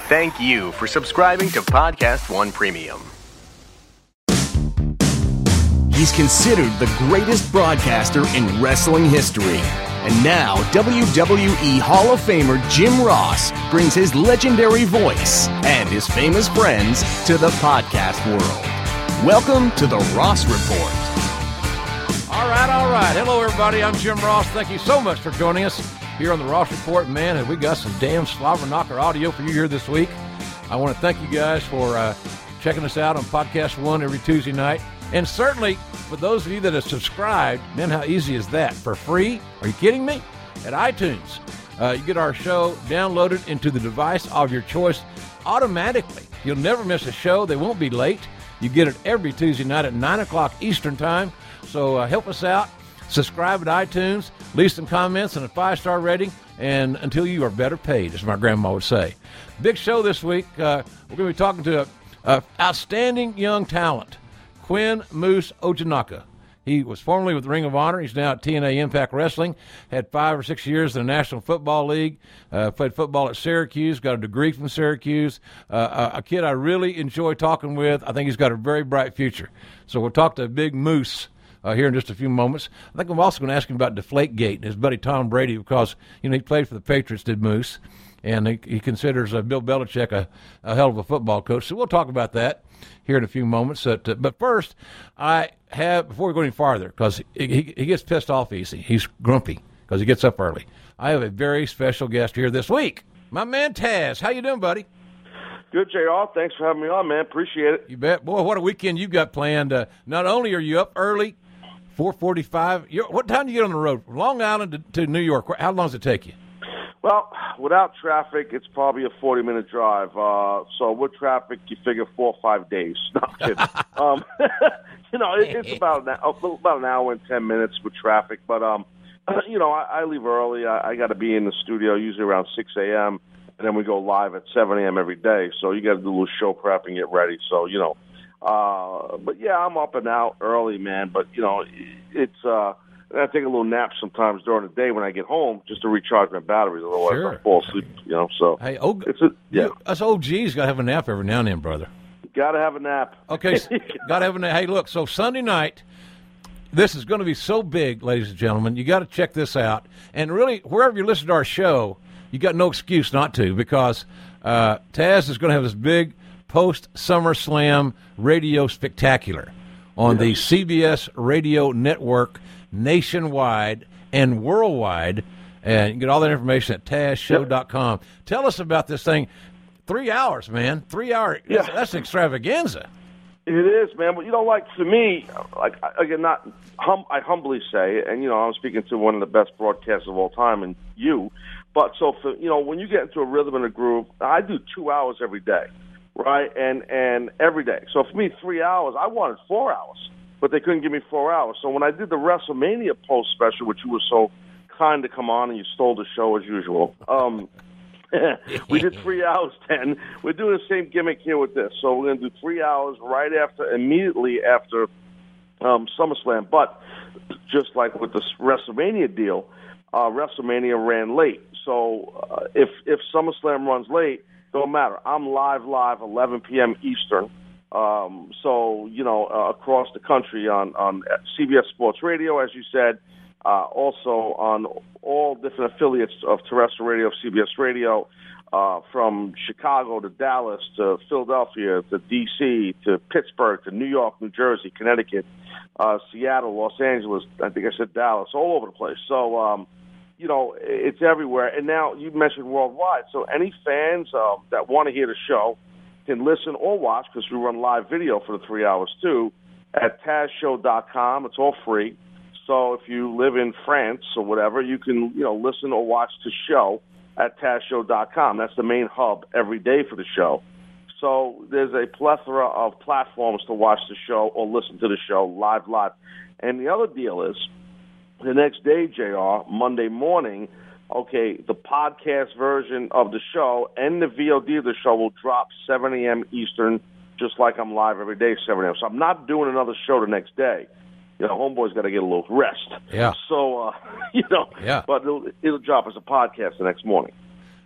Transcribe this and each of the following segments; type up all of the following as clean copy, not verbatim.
Thank you for subscribing to Podcast One Premium. He's considered the greatest broadcaster in wrestling history. And now, WWE Hall of Famer Jim Ross brings his legendary voice and his famous friends to the podcast world. Welcome to the Ross Report. All right. Hello, everybody. I'm Jim Ross. Thank you so much for joining us here on the Ross Report. Man, have we got some damn slobber knocker audio for you here this week. I want to thank you guys for checking us out on Podcast One every Tuesday night. And certainly, for those of you that have subscribed, man, how easy is that? For free? Are you kidding me? At iTunes, you get our show downloaded into the device of your choice automatically. You'll never miss a show. They won't be late. You get it every Tuesday night at 9 o'clock Eastern Time. So help us out. Subscribe at iTunes. Leave some comments and a 5-star rating. And until you are better paid, as my grandma would say. Big show this week. We're going to be talking to an outstanding young talent, Quinn Moose Ojinnaka. He was formerly with Ring of Honor. He's now at TNA Impact Wrestling. Had 5 or 6 years in the National Football League. Played football at Syracuse. Got a degree from Syracuse. A kid I really enjoy talking with. I think he's got a very bright future. So we'll talk to Big Moose here in just a few moments. I think I'm also going to ask him about Deflategate and his buddy Tom Brady because, he played for the Patriots, did Moose. And he considers Bill Belichick a hell of a football coach. So we'll talk about that here in a few moments. But first, before we go any farther, because he gets pissed off easy. He's grumpy because he gets up early. I have a very special guest here this week. My man Taz. How you doing, buddy? Good, JR. Thanks for having me on, man. Appreciate it. You bet. Boy, what a weekend you got planned. Not only are you up early, 4:45. What time do you get on the road? From Long Island to New York. How long does it take you? Well, without traffic, it's probably a 40-minute drive. So with traffic, you figure 4 or 5 days. No, I'm kidding. It's about an hour and 10 minutes with traffic. But, I leave early. I got to be in the studio usually around 6 a.m., and then we go live at 7 a.m. every day. So you got to do a little show prep and get ready. So, but, yeah, I'm up and out early, man. But, it's I take a little nap sometimes during the day when I get home just to recharge my batteries. Otherwise, sure. I fall asleep. So hey, us OGs got to have a nap every now and then, brother. Got to have a nap. Okay, got to have a nap. Hey, look. So Sunday night, this is going to be so big, ladies and gentlemen. You got to check this out. And really, wherever you listen to our show, you got no excuse not to because Taz is going to have this big post SummerSlam radio spectacular on the CBS Radio Network. Nationwide and worldwide, and you can get all that information at TazShow.com. Yep. Tell us about this thing. 3 hours, man. 3 hours. Yeah. That's an extravaganza. It is, man. But to me, I humbly say, and I'm speaking to one of the best broadcasters of all time, and you. But so for when you get into a rhythm and a groove, I do 2 hours every day, right? And every day. So for me, 3 hours. I wanted 4 hours. But they couldn't give me 4 hours. So when I did the WrestleMania post special, which you were so kind to come on and you stole the show as usual, we did 3 hours 10. We're doing the same gimmick here with this. So we're going to do 3 hours immediately after SummerSlam. But just like with the WrestleMania deal, WrestleMania ran late. So if SummerSlam runs late, don't matter. I'm live 11 p.m. Eastern. Across the country on CBS Sports Radio, as you said, also on all different affiliates of terrestrial radio, CBS Radio, from Chicago to Dallas to Philadelphia to D.C. to Pittsburgh to New York, New Jersey, Connecticut, Seattle, Los Angeles, I think I said Dallas, all over the place. So, it's everywhere. And now you mentioned worldwide. So any fans that want to hear the show can listen or watch, because we run live video for the 3 hours too, at TazShow.com. It's all free. So if you live in France or whatever, you can listen or watch the show at TazShow.com. That's the main hub every day for the show. So there's a plethora of platforms to watch the show or listen to the show live. And the other deal is, the next day, JR, Monday morning, the podcast version of the show and the VOD of the show will drop 7 a.m. Eastern, just like I'm live every day, 7 a.m. So I'm not doing another show the next day. Homeboy's got to get a little rest. Yeah. So, but it'll drop as a podcast the next morning.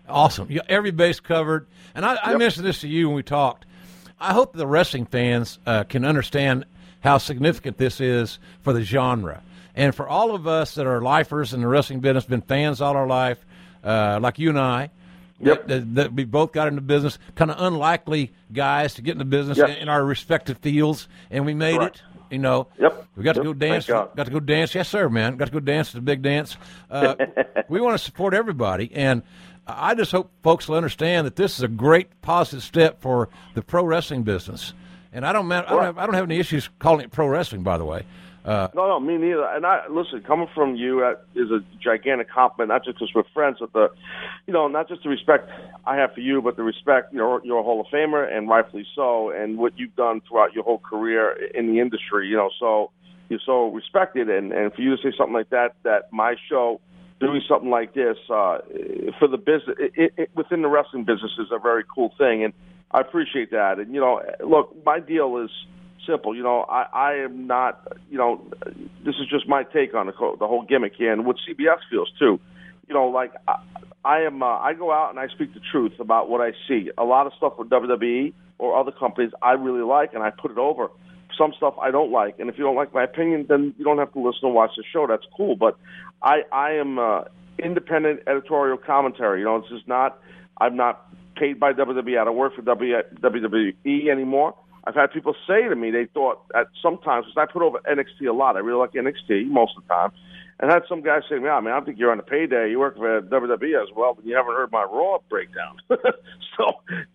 Awesome. Every base covered. And I mentioned this to you when we talked. I hope the wrestling fans can understand how significant this is for the genre. And for all of us that are lifers in the wrestling business, been fans all our life, like you and I, that we both got into business, kind of unlikely guys to get into business in our respective fields, and we made it. We got to go dance. Got to go dance. Yes, sir, man. Got to go dance. The big dance. We want to support everybody, and I just hope folks will understand that this is a great positive step for the pro wrestling business. And I don't have any issues calling it pro wrestling, by the way. No, me neither. And listen, coming from you is a gigantic compliment, not just because we're friends, but not just the respect I have for you, but the respect, you're a Hall of Famer, and rightfully so, and what you've done throughout your whole career in the industry, so you're so respected, and for you to say something like that my show doing something like this for the business, within the wrestling business is a very cool thing, and I appreciate that. And, look, my deal is simple. I am not, this is just my take on the whole gimmick here, and what CBS feels too. I go out and I speak the truth about what I see. A lot of stuff with WWE or other companies I really like, and I put it over. Some stuff I don't like, and if you don't like my opinion, then you don't have to listen and watch the show. That's cool, but I am independent editorial commentary. This is not. I'm not paid by WWE. I don't work for WWE anymore. I've had people say to me they thought at sometimes, because I put over NXT a lot. I really like NXT most of the time. And I had some guys say to me, I think you're on a payday. You work for WWE as well, but you haven't heard my Raw breakdown. So,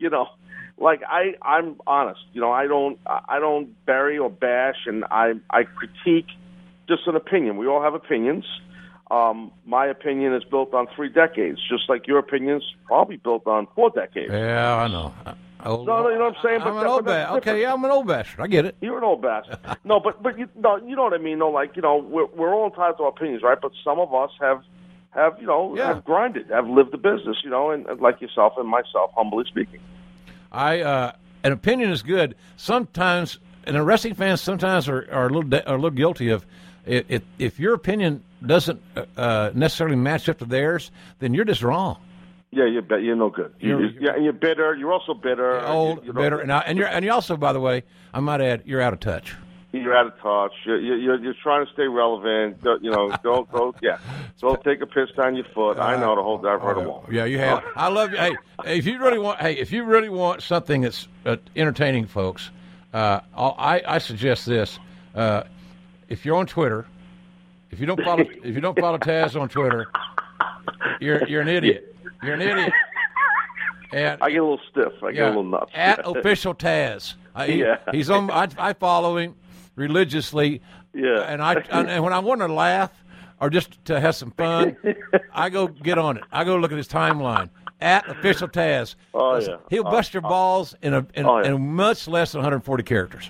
I'm honest. I don't bury or bash, and I critique just an opinion. We all have opinions. My opinion is built on 3 decades, just like your opinion's probably built on 4 decades. Yeah, I know. No, you know what I'm saying? I'm an old bastard. Okay, yeah, I'm an old bastard. I get it. You're an old bastard. No, but you know what I mean? We're all entitled to our opinions, right? But some of us have grinded, have lived the business, and like yourself and myself, humbly speaking. An opinion is good. Sometimes, and the wrestling fans sometimes are a little guilty of it. If your opinion doesn't necessarily match up to theirs, then you're just wrong. Yeah, you're no good. You're bitter. You're also bitter. Old, bitter, and you're also, by the way, I might add, you're out of touch. You're out of touch. You're trying to stay relevant. Go take a piss down your foot. I know the whole I've heard them all. Yeah, you have. I love you. Hey, if you really want something that's entertaining, folks, I suggest this. If you're on Twitter, if you don't follow Taz on Twitter, you're an idiot. You're an idiot. And I get a little stiff. I get a little nuts. At Official Taz. He's on. I follow him religiously. Yeah. And when I want to laugh or just to have some fun, I go get on it. I go look at his timeline. At Official Taz. Oh yeah. He'll bust your balls in much less than 140 characters.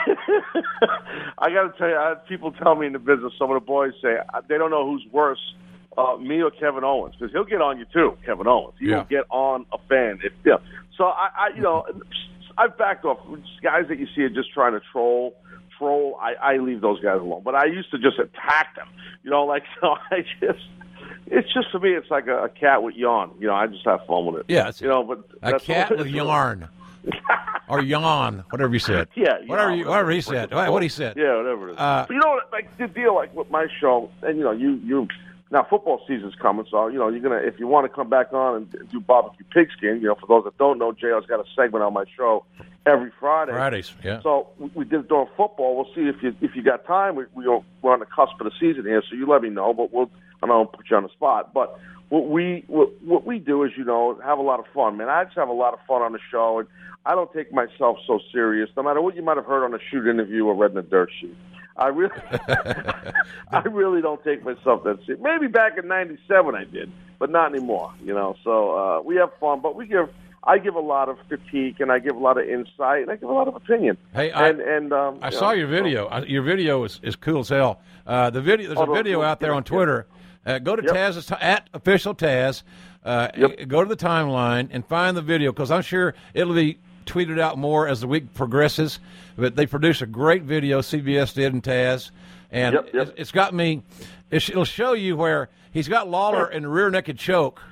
I got to tell you, I have people tell me in the business. Some of the boys say they don't know who's worse. Me or Kevin Owens, because he'll get on you too, Kevin Owens. He will get on a fan. So I've backed off. Guys that you see are just trying to troll. I leave those guys alone. But I used to just attack them. It's just for me, it's like a cat with yarn. I just have fun with it. Yeah, but a cat with yarn. Or yawn, whatever you said. Yeah, whatever he said. What he said. Yeah, whatever it is. But like the deal, like with my show, and you. Now, football season's coming, so, you're going to, if you want to come back on and do barbecue pigskin, for those that don't know, JR's got a segment on my show every Friday. Fridays, yeah. So we did it during football. We'll see if you got time. We're on the cusp of the season here, so you let me know, but I don't put you on the spot. But what we do is, have a lot of fun, man. I just have a lot of fun on the show, and I don't take myself so serious, no matter what you might have heard on a shoot interview or read in the dirt sheet. I really don't take myself that serious. Maybe back in '97 I did, but not anymore. So we have fun, but I give a lot of critique, and I give a lot of insight, and I give a lot of opinion. Hey, I saw your video. Your video is cool as hell. There's a video out there on Twitter. Go to Taz's at Official Taz. Go to the timeline and find the video, because I'm sure it'll be tweeted out more as the week progresses. But they produced a great video, CBS did, in Taz, and it's got me. It'll show you where he's got Lawler in the rear naked choke,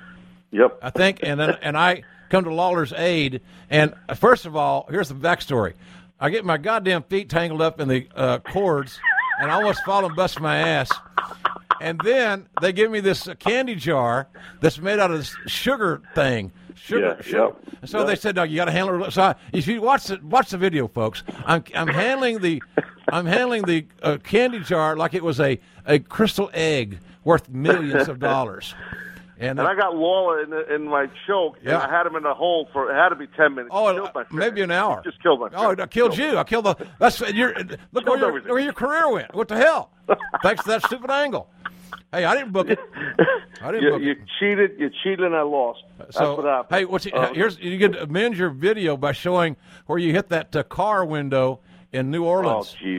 Yep. I think, and I come to Lawler's aid. And first of all, here's the backstory. I get my goddamn feet tangled up in the cords, and I almost fall and bust my ass. And then they give me this candy jar that's made out of this sugar thing. Sugar. Yep. So they said, "No, you got to handle it." So if you watch the video, folks, I'm handling the candy jar like it was a crystal egg worth millions of dollars. And I got Lawler in my choke, and I had him in the hole for, it had to be 10 minutes. Maybe an hour. Just killed my Oh, I killed you. I killed look where your career went. What the hell? Thanks to that stupid angle. Hey, I didn't book it. You cheated, and I lost. That's what happened. Hey, you can amend your video by showing where you hit that car window in New Orleans. Oh,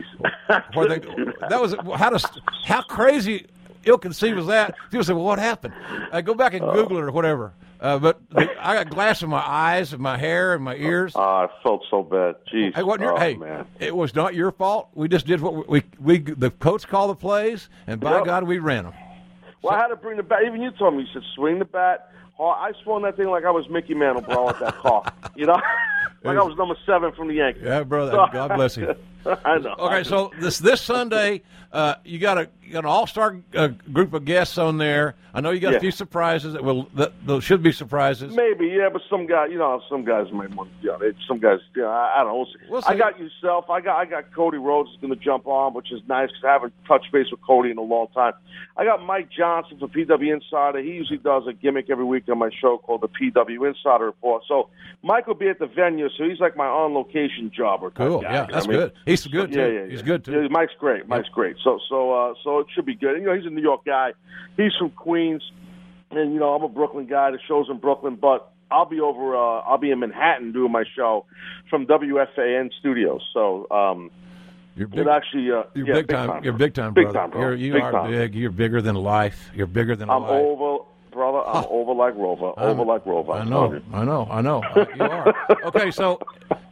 jeez. How crazy ill-conceived was that? People say, well, what happened? Go back and Google it or whatever. But I got glass in my eyes and my hair and my ears. I felt so bad. Jeez. Hey, man. It was not your fault. We just did what we the coach called the plays, and by God, we ran them. Well, I had to bring the bat. Even you told me, you said swing the bat. I swung that thing like I was Mickey Mantle, bro, at that car. You know? Like I was number 7 from the Yankees. Yeah, brother. God bless you. I know. Okay, so this Sunday, you got an all-star group of guests on there. I know you got a few surprises. Those should be surprises. Maybe, yeah, but some guys might want. Some guys, I don't know. We'll see. I got yourself. I got Cody Rhodes is going to jump on, which is nice because I haven't touched base with Cody in a long time. I got Mike Johnson from PW Insider. He usually does a gimmick every week on my show called the PW Insider Report. So Mike will be at the venue, so he's like my on-location jobber. Cool. Guy, yeah, that's good. He's good too. Yeah. He's good too. Yeah, Mike's great. Mike's great. So it should be good. And, he's a New York guy. He's from Queens, and I'm a Brooklyn guy. The show's in Brooklyn, but I'll be over. I'll be in Manhattan doing my show from WFAN Studios. So you're big. You're big time. You're big time, brother. Big time, bro. You are big. You're bigger than life. You're bigger than life. I'm over. Brother, I'm over like Rover. I know. You are. Okay, so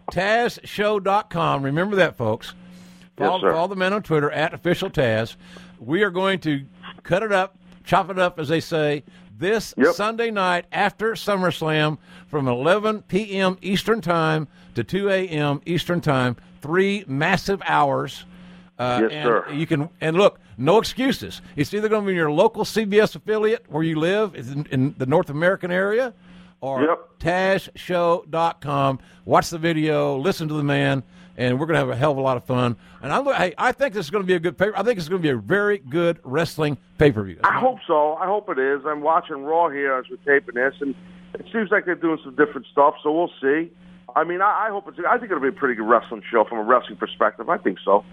TazShow.com. Remember that, folks. Follow the man on Twitter, @OfficialTaz. We are going to cut it up, chop it up, as they say, this Sunday night after SummerSlam from 11 p.m. Eastern Time to 2 a.m. Eastern Time. 3 massive hours. Yes, sir. You can, and look, no excuses. It's either going to be in your local CBS affiliate where you live in the North American area, or TazShow.com. Watch the video, listen to the man, and we're going to have a hell of a lot of fun. And I think this is going to be a good pay. I think it's going to be a very good wrestling pay-per-view. I hope so. I hope it is. I'm watching Raw here as we're taping this, and it seems like they're doing some different stuff. So we'll see. I mean, I hope it's. I think it'll be a pretty good wrestling show from a wrestling perspective. I think so.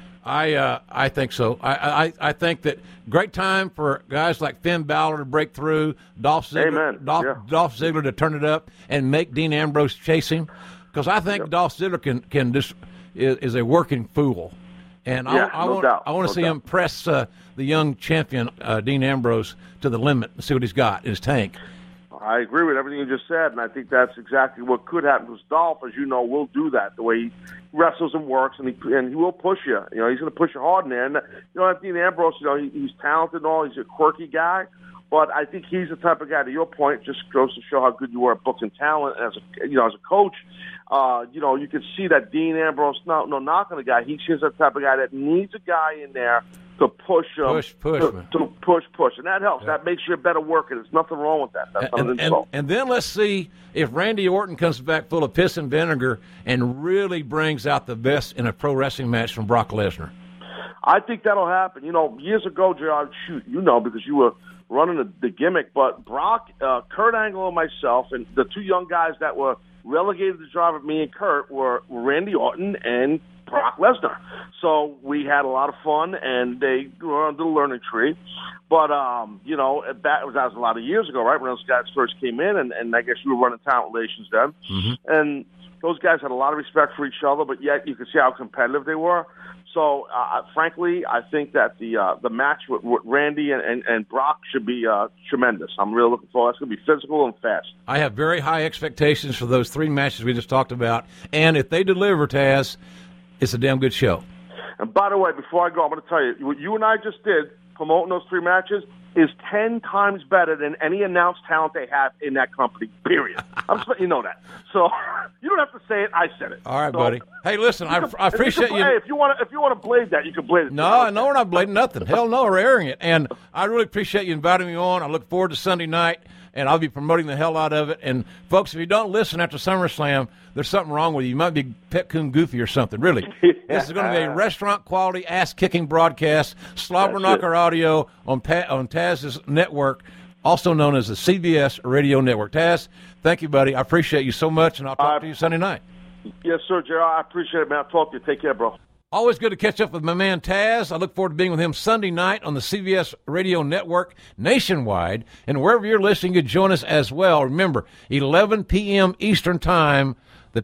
I think so. I think that great time for guys like Finn Balor to break through, Dolph Ziggler, Dolph Ziggler to turn it up and make Dean Ambrose chase him, because I think Dolph Ziggler can just is a working fool, and I want to see him press the young champion Dean Ambrose to the limit and see what he's got in his tank. I agree with everything you just said, and I think that's exactly what could happen. Because Dolph, as you know, will do that the way he wrestles and works, and he will push you. He's going to push you hard in there. And Dean Ambrose, he's talented and all. He's a quirky guy, but I think he's the type of guy. To your point, just goes to show how good you are at booking talent as a coach. You can see that Dean Ambrose, no knocking the guy. He's that type of guy that needs a guy in there to push him, to push, and that helps. That makes you a better worker. There's nothing wrong with that. That's and then let's see if Randy Orton comes back full of piss and vinegar and really brings out the best in a pro wrestling match from Brock Lesnar. I think that'll happen. Years ago, Gerard, because you were running the gimmick, but Brock, Kurt Angle, and myself, and the 2 young guys that were relegated to drive with me and Kurt were Randy Orton and Brock Lesnar. So we had a lot of fun, and they were under the learning tree. But, that was a lot of years ago, right, when those guys first came in, and I guess you were running talent relations then. Mm-hmm. And those guys had a lot of respect for each other, but yet you could see how competitive they were. So, frankly, I think that the match with Randy and Brock should be tremendous. I'm really looking forward. It's going to be physical and fast. I have very high expectations for those 3 matches we just talked about. And if they deliver, Taz, it's a damn good show. And by the way, before I go, I'm going to tell you, what you and I just did promoting those 3 matches is 10 times better than any announced talent they have in that company, period. I'm just letting you know that. So you don't have to say it. I said it. All right, buddy. Hey, listen, I appreciate you. Hey, if you want to blade that, you can blade it. No, we're not blading nothing. Hell no, we're airing it. And I really appreciate you inviting me on. I look forward to Sunday night, and I'll be promoting the hell out of it. And, folks, if you don't listen after SummerSlam, there's something wrong with you. You might be pet coon goofy or something, really. This is going to be a restaurant-quality, ass-kicking broadcast, Slobber Knocker Audio on Taz's network, also known as the CBS Radio Network. Taz, thank you, buddy. I appreciate you so much, and I'll talk to you Sunday night. Yes, sir, Gerald. I appreciate it, man. I'll talk to you. Take care, bro. Always good to catch up with my man Taz. I look forward to being with him Sunday night on the CBS Radio Network nationwide. And wherever you're listening, you join us as well. Remember, 11 p.m. Eastern Time, the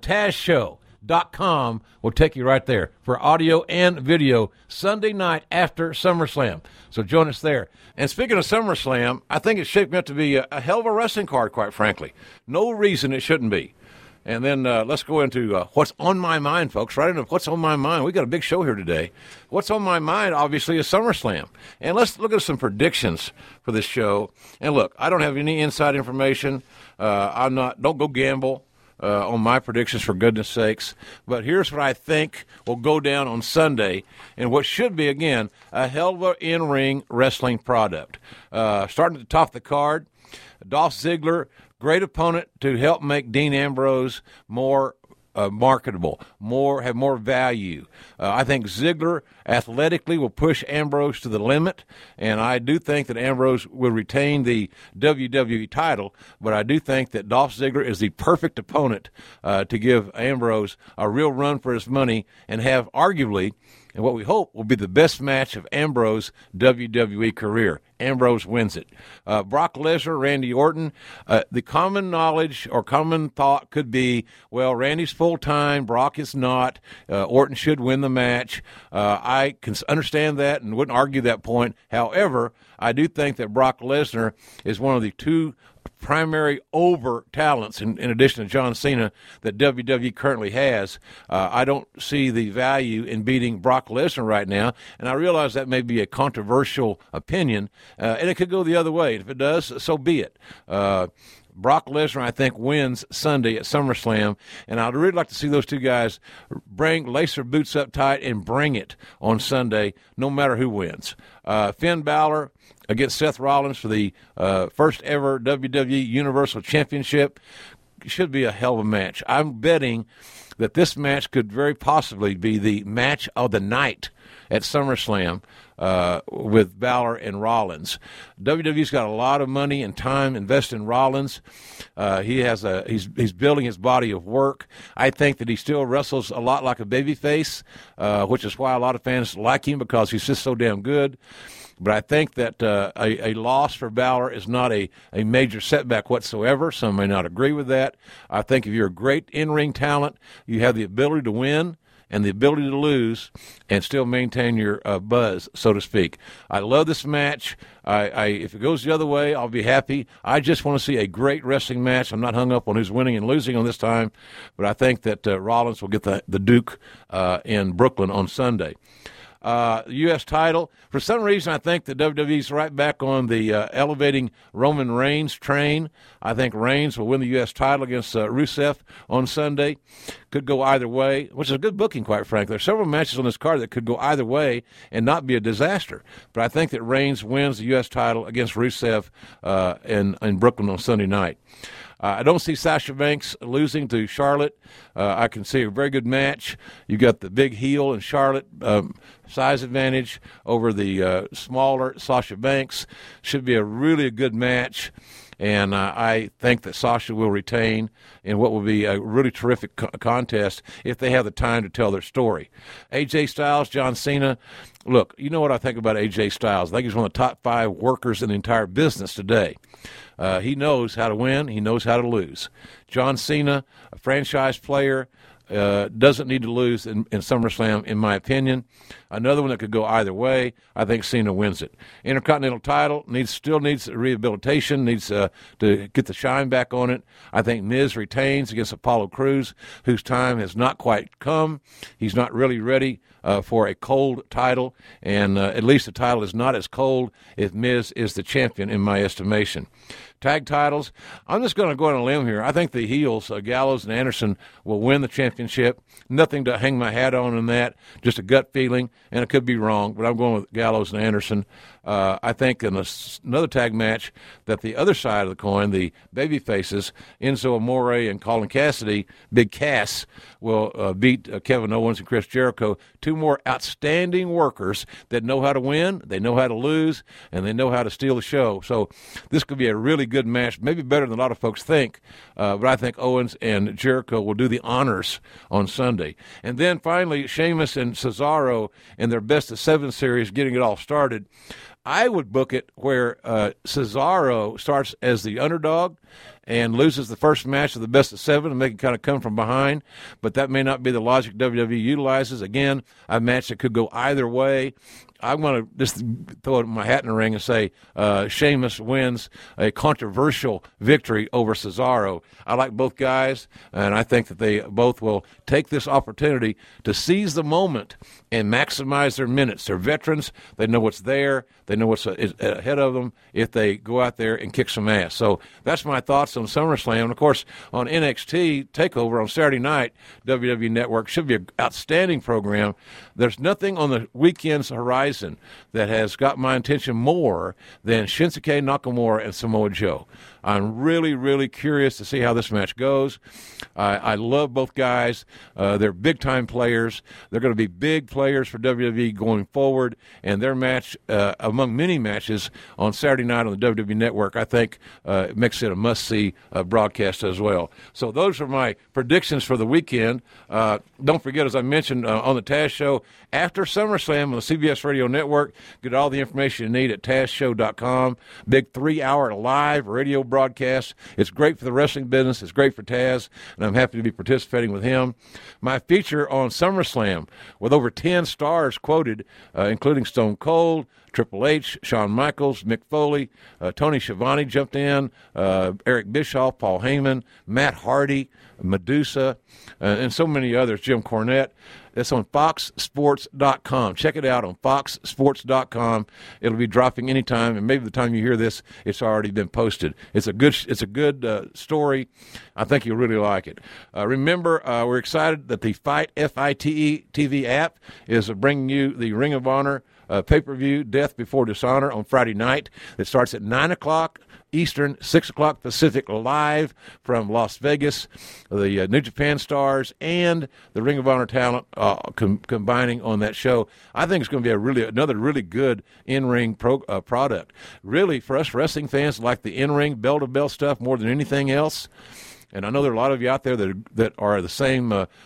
TazShow.com will take you right there for audio and video Sunday night after SummerSlam. So join us there. And speaking of SummerSlam, I think it's shaping up to be a hell of a wrestling card, quite frankly. No reason it shouldn't be. And then let's go into what's on my mind, folks. Right into what's on my mind. We got a big show here today. What's on my mind, obviously, is SummerSlam. And let's look at some predictions for this show. And look, I don't have any inside information. Don't go gamble on my predictions, for goodness sakes. But here's what I think will go down on Sunday, and what should be, again, a hell of an in-ring wrestling product. Starting at the top of the card, Dolph Ziggler, great opponent to help make Dean Ambrose more marketable, have more value. I think Ziggler athletically will push Ambrose to the limit, and I do think that Ambrose will retain the WWE title, but I do think that Dolph Ziggler is the perfect opponent to give Ambrose a real run for his money and have arguably, and what we hope will be the best match of Ambrose's WWE career. Ambrose wins it. Brock Lesnar, Randy Orton, the common knowledge or common thought could be, well, Randy's full-time, Brock is not, Orton should win the match. I can understand that and wouldn't argue that point. However, I do think that Brock Lesnar is one of the 2 primary over talents, in addition to John Cena, that WWE currently has. I don't see the value in beating Brock Lesnar right now, and I realize that may be a controversial opinion, and it could go the other way. If it does, so be it. Brock Lesnar, I think, wins Sunday at SummerSlam, and I'd really like to see those 2 guys lace their boots up tight and bring it on Sunday, no matter who wins. Finn Balor against Seth Rollins for the first ever WWE Universal Championship should be a hell of a match. I'm betting that this match could very possibly be the match of the night at SummerSlam with Balor and Rollins. WWE's got a lot of money and time invested in Rollins. He's building his body of work. I think that he still wrestles a lot like a babyface, which is why a lot of fans like him, because he's just so damn good. But I think that a loss for Balor is not a major setback whatsoever. Some may not agree with that. I think if you're a great in-ring talent, you have the ability to win and the ability to lose and still maintain your buzz, so to speak. I love this match. If it goes the other way, I'll be happy. I just want to see a great wrestling match. I'm not hung up on who's winning and losing on this time, but I think that Rollins will get the Duke in Brooklyn on Sunday. U.S. title. For some reason, I think the WWE's right back on the elevating Roman Reigns train. I think Reigns will win the U.S. title against Rusev on Sunday. Could go either way, which is a good booking, quite frankly. There's several matches on this card that could go either way and not be a disaster. But I think that Reigns wins the U.S. title against Rusev in Brooklyn on Sunday night. I don't see Sasha Banks losing to Charlotte. I can see a very good match. You got the big heel and Charlotte, size advantage over the smaller Sasha Banks. Should be a really good match. And I think that Sasha will retain in what will be a really terrific contest if they have the time to tell their story. AJ Styles, John Cena. Look, you know what I think about AJ Styles. I think he's one of the top 5 workers in the entire business today. He knows how to win. He knows how to lose. John Cena, a franchise player, doesn't need to lose in SummerSlam, in my opinion. Another one that could go either way, I think Cena wins it. Intercontinental title still needs rehabilitation, needs to get the shine back on it. I think Miz retains against Apollo Crews, whose time has not quite come. He's not really ready for a cold title, and at least the title is not as cold if Miz is the champion, in my estimation. Tag titles, I'm just going to go on a limb here. I think the heels, Gallows and Anderson, will win the championship. Nothing to hang my hat on in that, just a gut feeling, and it could be wrong, but I'm going with Gallows and Anderson. I think in another tag match that the other side of the coin, the baby faces, Enzo Amore and Colin Cassidy, Big Cass, will beat Kevin Owens and Chris Jericho, two more outstanding workers that know how to win, they know how to lose, and they know how to steal the show. So this could be a really good match, maybe better than a lot of folks think, but I think Owens and Jericho will do the honors on Sunday. And then finally, Sheamus and Cesaro in their best-of-7 series, getting it all started. I would book it where Cesaro starts as the underdog and loses the first match of the best-of-7 and make it kind of come from behind, but that may not be the logic WWE utilizes. Again, a match that could go either way. I'm going to just throw my hat in the ring and say Sheamus wins a controversial victory over Cesaro. I like both guys, and I think that they both will take this opportunity to seize the moment and maximize their minutes. They're veterans. They know what's there. They know what's ahead of them if they go out there and kick some ass. So that's my thoughts on SummerSlam. And, of course, on NXT TakeOver on Saturday night, WWE Network should be an outstanding program. There's nothing on the weekend's horizon that has got my attention more than Shinsuke Nakamura and Samoa Joe. I'm really, really curious to see how this match goes. I love both guys. They're big-time players. They're going to be big players for WWE going forward, and their match, among many matches on Saturday night on the WWE Network, I think makes it a must-see broadcast as well. So those are my predictions for the weekend. Don't forget, as I mentioned on the Taz Show, after SummerSlam on the CBS Radio Network, get all the information you need at TazShow.com. Big 3-hour live radio broadcast. It's great for the wrestling business. It's great for Taz, and I'm happy to be participating with him. My feature on SummerSlam with over 10 stars quoted, including Stone Cold, Triple H, Shawn Michaels, Mick Foley, Tony Schiavone jumped in, Eric Bischoff, Paul Heyman, Matt Hardy, Medusa, and so many others, Jim Cornette. It's on FoxSports.com. Check it out on FoxSports.com. It'll be dropping anytime, and maybe the time you hear this, it's already been posted. It's a good story. I think you'll really like it. Remember, we're excited that the Fight, F-I-T-E TV app is bringing you the Ring of Honor pay-per-view, Death Before Dishonor, on Friday night. It starts at 9 o'clock Eastern, 6 o'clock Pacific, live from Las Vegas. The New Japan stars and the Ring of Honor talent combining on that show. I think it's going to be another really good in-ring product. Really, for us wrestling fans, like the in-ring, bell-to-bell stuff more than anything else. And I know there are a lot of you out there that are the same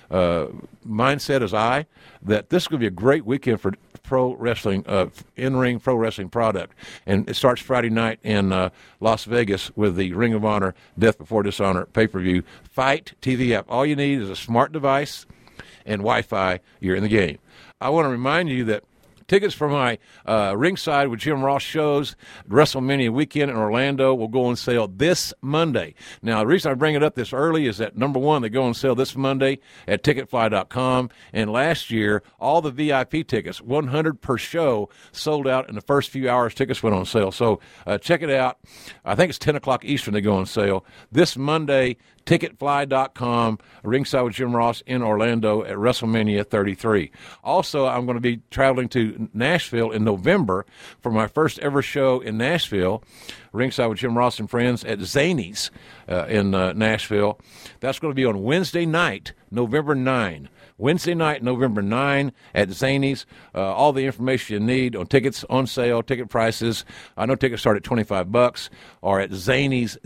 mindset as I, that this is going to be a great weekend for pro wrestling, in-ring pro wrestling product. And it starts Friday night in Las Vegas with the Ring of Honor Death Before Dishonor pay-per-view Fight TV app. All you need is a smart device and Wi-Fi. You're in the game. I want to remind you that tickets for my Ringside with Jim Ross shows, WrestleMania weekend in Orlando, will go on sale this Monday. Now, the reason I bring it up this early is that, number one, they go on sale this Monday at Ticketfly.com. And last year, all the VIP tickets, 100 per show, sold out in the first few hours tickets went on sale. So check it out. I think it's 10 o'clock Eastern they go on sale. This Monday, Ticketfly.com, Ringside with Jim Ross in Orlando at WrestleMania 33. Also, I'm going to be traveling to Nashville in November for my first ever show in Nashville, Ringside with Jim Ross and Friends at Zanies in Nashville. That's going to be on Wednesday night, November 9. Wednesday night, November 9 at Zanies. All the information you need on tickets on sale, ticket prices. I know tickets start at $25 or at Zanies,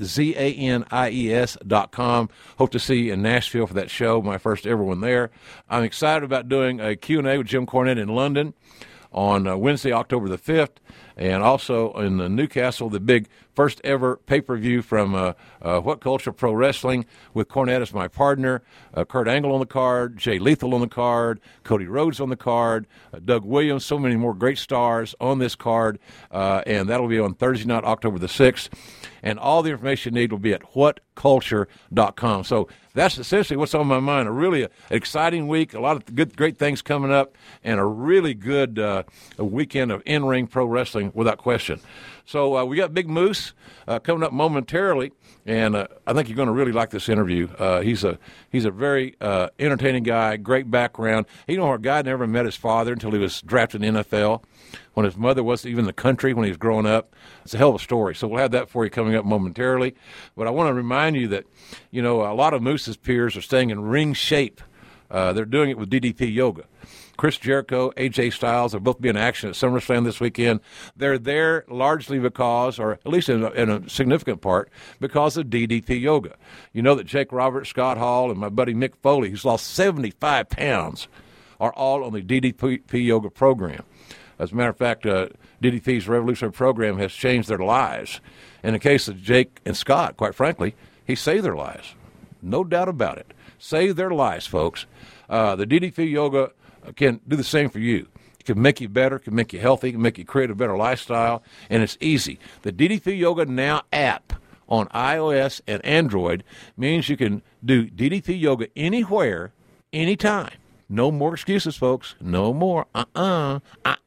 ZANIES.com. Hope to see you in Nashville for that show, my first ever one there. I'm excited about doing a Q&A with Jim Cornette in London on Wednesday, October the 5th, and also in Newcastle, the big first ever pay-per-view from What Culture Pro Wrestling with Cornette as my partner, Kurt Angle on the card, Jay Lethal on the card, Cody Rhodes on the card, Doug Williams, so many more great stars on this card, and that'll be on Thursday night, October the 6th. And all the information you need will be at whatculture.com. So that's essentially what's on my mind. A really exciting week, a lot of great things coming up, and a really good weekend of in-ring pro wrestling without question. So we got Big Moose coming up momentarily, and I think you're going to really like this interview. He's a very entertaining guy, great background. Our guy never met his father until he was drafted in the NFL, when his mother wasn't even in the country when he was growing up. It's a hell of a story. So we'll have that for you coming up momentarily. But I want to remind you that, a lot of Moose's peers are staying in ring shape. They're doing it with DDP Yoga. Chris Jericho, AJ Styles will both be in action at SummerSlam this weekend. They're there largely because, or at least in a significant part, because of DDP Yoga. You know that Jake Roberts, Scott Hall, and my buddy Mick Foley, who's lost 75 pounds, are all on the DDP Yoga program. As a matter of fact, DDP's revolutionary program has changed their lives. In the case of Jake and Scott, quite frankly, he saved their lives. No doubt about it. Save their lives, folks. The DDP Yoga can do the same for you. It can make you better, can make you healthy, can make you create a better lifestyle, and it's easy. The DDP Yoga Now app on iOS and Android means you can do DDP Yoga anywhere, anytime. No more excuses, folks. No more. As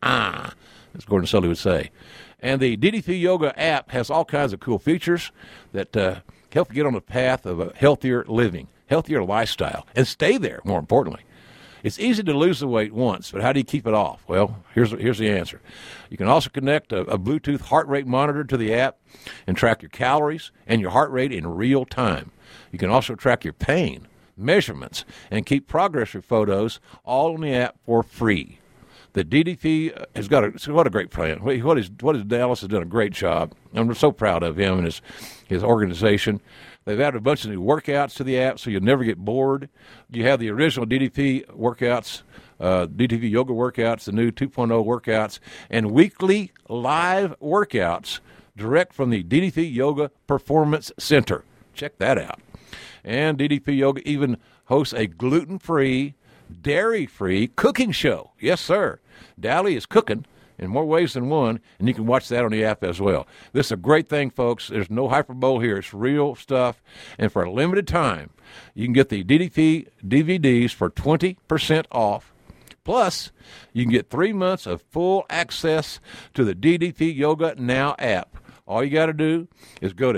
Gordon Sully would say. And the DDP Yoga app has all kinds of cool features that help you get on the path of a healthier living, healthier lifestyle, and stay there, more importantly. It's easy to lose the weight once, but how do you keep it off? Well, here's the answer. You can also connect a Bluetooth heart rate monitor to the app and track your calories and your heart rate in real time. You can also track your pain, measurements, and keep progress photos all on the app for free. The DDP has got what a great plan. What is Dallas has done a great job. I'm so proud of him and his organization. They've added a bunch of new workouts to the app, so you'll never get bored. You have the original DDP workouts, DDP Yoga workouts, the new 2.0 workouts, and weekly live workouts direct from the DDP Yoga Performance Center. Check that out. And DDP Yoga even hosts a gluten-free, dairy-free cooking show. Yes, sir. Dally is cooking in more ways than one, and you can watch that on the app as well. This is a great thing, folks. There's no hyperbole here. It's real stuff. And for a limited time, you can get the DDP DVDs for 20% off. Plus, you can get 3 months of full access to the DDP Yoga Now app. All you got to do is go to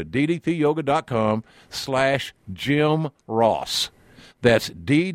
ddpyoga.com/Jim Ross. That's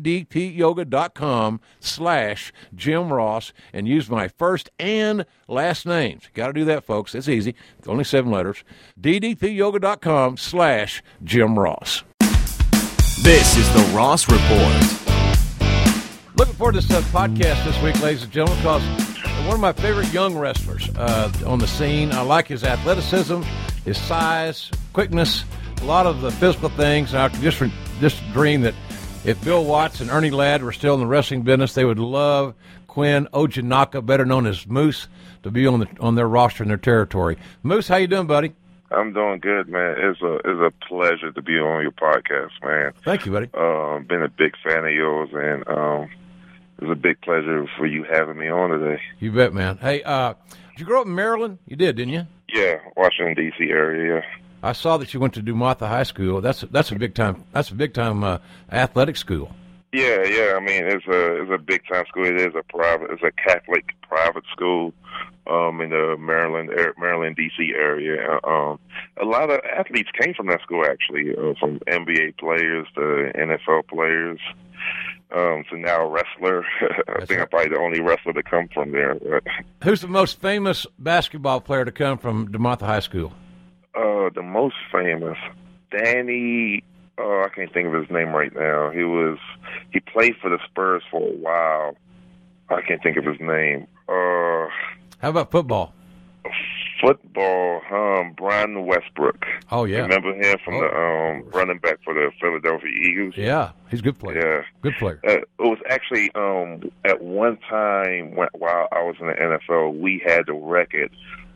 ddpyoga.com/Jim Ross and use my first and last names. Got to do that, folks. It's easy. It's only 7 letters. ddpyoga.com/Jim Ross. This is the Ross Report. Looking forward to this podcast this week, ladies and gentlemen, because one of my favorite young wrestlers on the scene. I like his athleticism, his size, quickness, a lot of the physical things. And I could just dream that if Bill Watts and Ernie Ladd were still in the wrestling business, they would love Quinn Ojinaka, better known as Moose, to be on their roster in their territory. Moose, how you doing, buddy? I'm doing good, man. It's a pleasure to be on your podcast, man. Thank you, buddy. Been a big fan of yours, and it was a big pleasure for you having me on today. You bet, man. Hey, did you grow up in Maryland? You did, didn't you? Yeah, Washington D.C. area. Yeah. I saw that you went to DeMatha High School. That's a big time athletic school. Yeah. I mean, it's a big time school. It's a Catholic private school in the Maryland D.C. area. A lot of athletes came from that school, actually, from NBA players to NFL players. So now a wrestler. I think I'm probably the only wrestler to come from there. Who's the most famous basketball player to come from DeMatha High School? The most famous, Danny. I can't think of his name right now. He played for the Spurs for a while. I can't think of his name. How about football? Football, Brian Westbrook. Oh, yeah. Remember him from the running back for the Philadelphia Eagles? Yeah, he's a good player. Yeah. Good player. It was actually, at one time while I was in the NFL, we had the record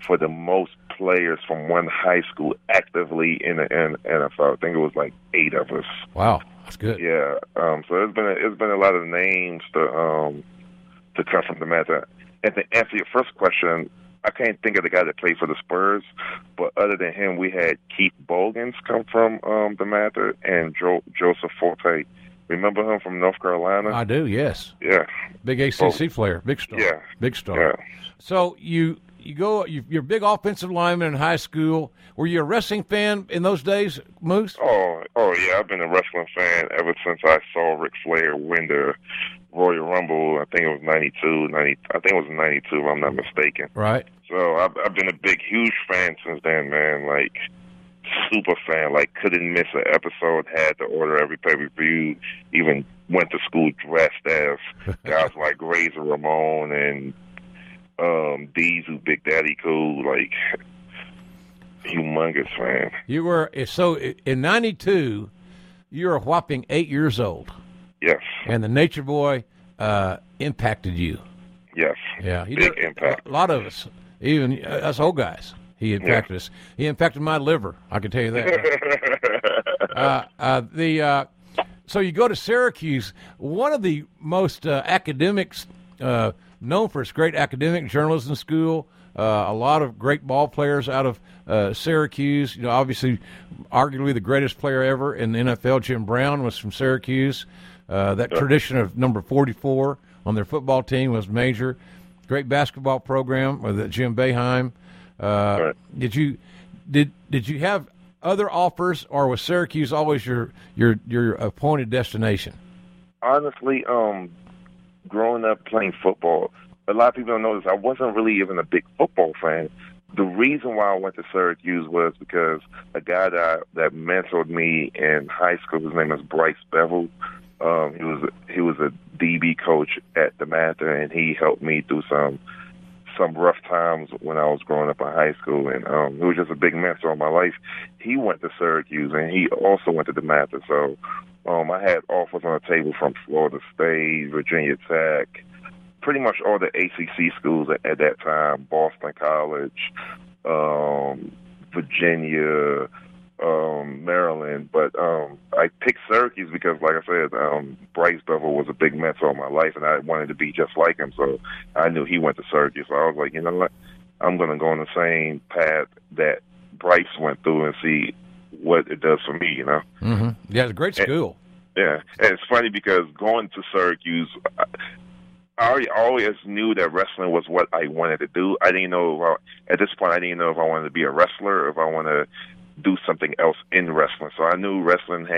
for the most players from one high school actively in the NFL. I think it was like 8 of us. Wow, that's good. Yeah. So it's been a lot of names to come from the matter. And to answer your first question, I can't think of the guy that played for the Spurs, but other than him, we had Keith Bogans come from the matter and Joseph Forte. Remember him from North Carolina? I do, yes. Yeah. Big ACC player, big star. Yeah. Big star. Yeah. So you're a big offensive lineman in high school. Were you a wrestling fan in those days, Moose? Oh yeah. I've been a wrestling fan ever since I saw Ric Flair win the Royal Rumble. I think it was 92. I think it was 92, if I'm not mistaken. Right. So I've been a huge fan since then, man. Like, super fan. Like, couldn't miss an episode. Had to order every pay-per-view. Even went to school dressed as guys like Razor Ramon and Diesel, Big Daddy Cool. Like, humongous fan. You were so in '92. You were a whopping 8 years old. Yes. And the Nature Boy impacted you. Yes. Yeah. He Big did, impact. A lot of us, even us old guys. He impacted us. He impacted my liver. I can tell you that. So you go to Syracuse, one of the most academics, known for its great academic journalism school. A lot of great ball players out of Syracuse. You know, obviously, arguably the greatest player ever in the NFL, Jim Brown, was from Syracuse. That tradition of number 44 on their football team was major. Great basketball program with Jim Boeheim. Right. Did you have other offers, or was Syracuse always your appointed destination? Honestly, growing up playing football, a lot of people don't know this. I wasn't really even a big football fan. The reason why I went to Syracuse was because a guy that mentored me in high school, his name is Bryce Bevel. He was a DB coach at the Mather, and he helped me through some rough times when I was growing up in high school, and he was just a big mentor in my life. He went to Syracuse, and he also went to the Mather. So I had offers on the table from Florida State, Virginia Tech, pretty much all the ACC schools at that time, Boston College, Virginia, Maryland. But I picked Syracuse because, like I said, Bryce Bevel was a big mentor in my life, and I wanted to be just like him. So I knew he went to Syracuse. So I was like, you know what? I'm going to go on the same path that Bryce went through and see what it does for me, you know? Mm-hmm. Yeah, it's a great school. And it's funny because going to Syracuse, I always knew that wrestling was what I wanted to do. I didn't know at this point, I didn't know if I wanted to be a wrestler or if I want to do something else in wrestling. So I knew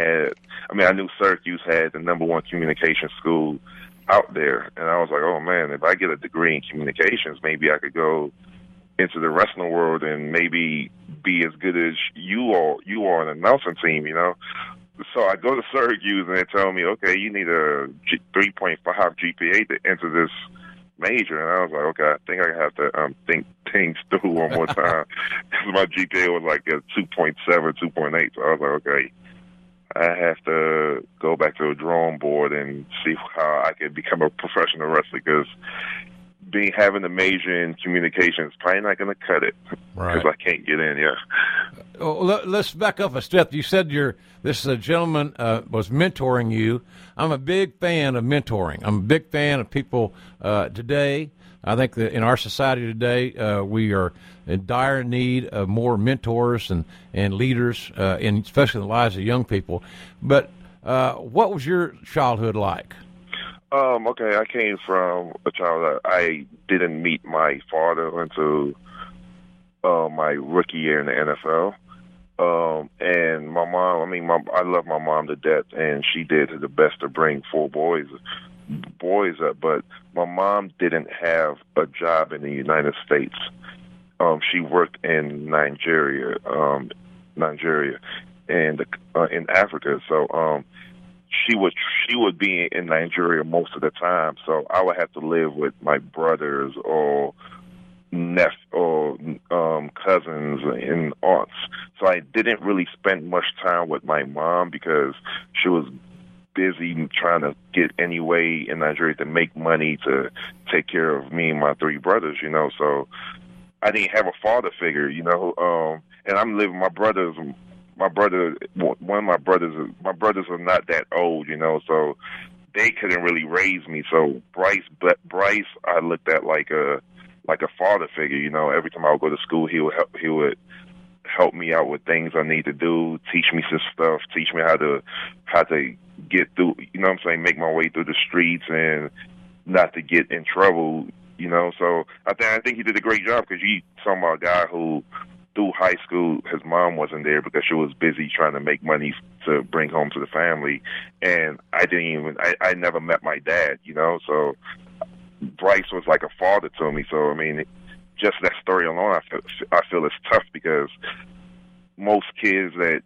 I knew Syracuse had the #1 communication school out there. And I was like, oh man, if I get a degree in communications, maybe I could go into the wrestling world and maybe be as good as you are on an announcing team, you know? So I go to Syracuse and they tell me, okay, you need a 3.5 GPA to enter this major. And I was like, okay, I think I have to think things through one more time. Because my GPA was like a 2.7, 2.8. So I was like, okay, I have to go back to the drawing board and see how I can become a professional wrestler, because having a major in communications is probably not going to cut it, because I can't get in. Yeah. Well, let's back up a step. You said this gentleman was mentoring you. I'm a big fan of mentoring. I'm a big fan of people today. I think that in our society today, we are in dire need of more mentors and leaders, and especially in the lives of young people. But what was your childhood like? Okay, I came from a child that I didn't meet my father until my rookie year in the NFL. And my mom, I love my mom to death, and she did the best to bring 4 boys up. But my mom didn't have a job in the United States. She worked in Nigeria, and in Africa. So she would be in Nigeria most of the time. So I would have to live with my brothers or cousins and aunts. So I didn't really spend much time with my mom because she was busy trying to get any way in Nigeria to make money to take care of me and my 3 brothers, you know. So I didn't have a father figure, you know. And I'm living my brothers. My brothers are not that old, you know, so they couldn't really raise me. So Bryce, I looked at like a father figure, you know. Every time I would go to school, he would help me out with things I need to do, teach me some stuff, teach me how to get through, you know what I'm saying, make my way through the streets and not to get in trouble, you know. So I think he did a great job, because you talking about a guy who through high school, his mom wasn't there because she was busy trying to make money to bring home to the family, and I never met my dad, you know. So Bryce was like a father to me. So I mean, just that story alone, I feel it's tough, because most kids that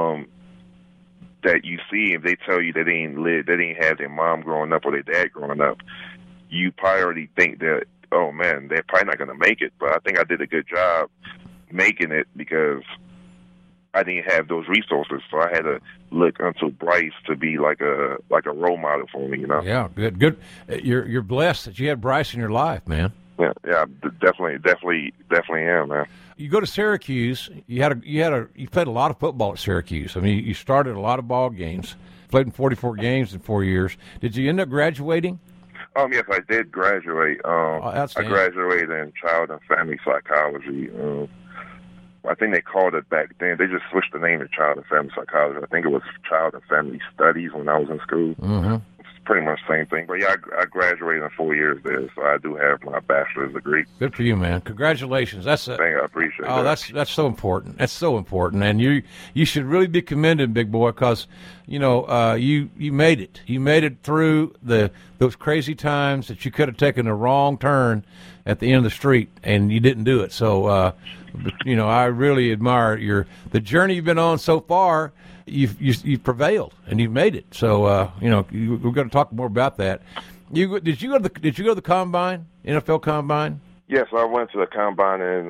you see, if they tell you they didn't have their mom growing up or their dad growing up, you probably already think that, oh man, they're probably not going to make it. But I think I did a good job making it, because I didn't have those resources, so I had to look unto Bryce to be like a role model for me, you know. Yeah, good. You're blessed that you had Bryce in your life, man. Yeah, definitely am, man. You go to Syracuse. You played a lot of football at Syracuse. I mean, you started a lot of ball games. Played in 44 games in 4 years. Did you end up graduating? Yes, I did graduate. I graduated in child and family psychology. I think they called it back then. They just switched the name to child and family psychology. I think it was child and family studies when I was in school. Mm-hmm. It's pretty much the same thing. But yeah, I graduated in 4 years there, so I do have my bachelor's degree. Good for you, man. Congratulations. I appreciate that. That's so important. That's so important. And you should really be commended, big boy, because you know you made it. You made it through those crazy times that you could have taken a wrong turn at the end of the street, and you didn't do it. So you know, I really admire the journey you've been on so far. You've prevailed and you've made it. So you know, we're going to talk more about that. Did you go to the combine, NFL combine? Yes, I went to the combine in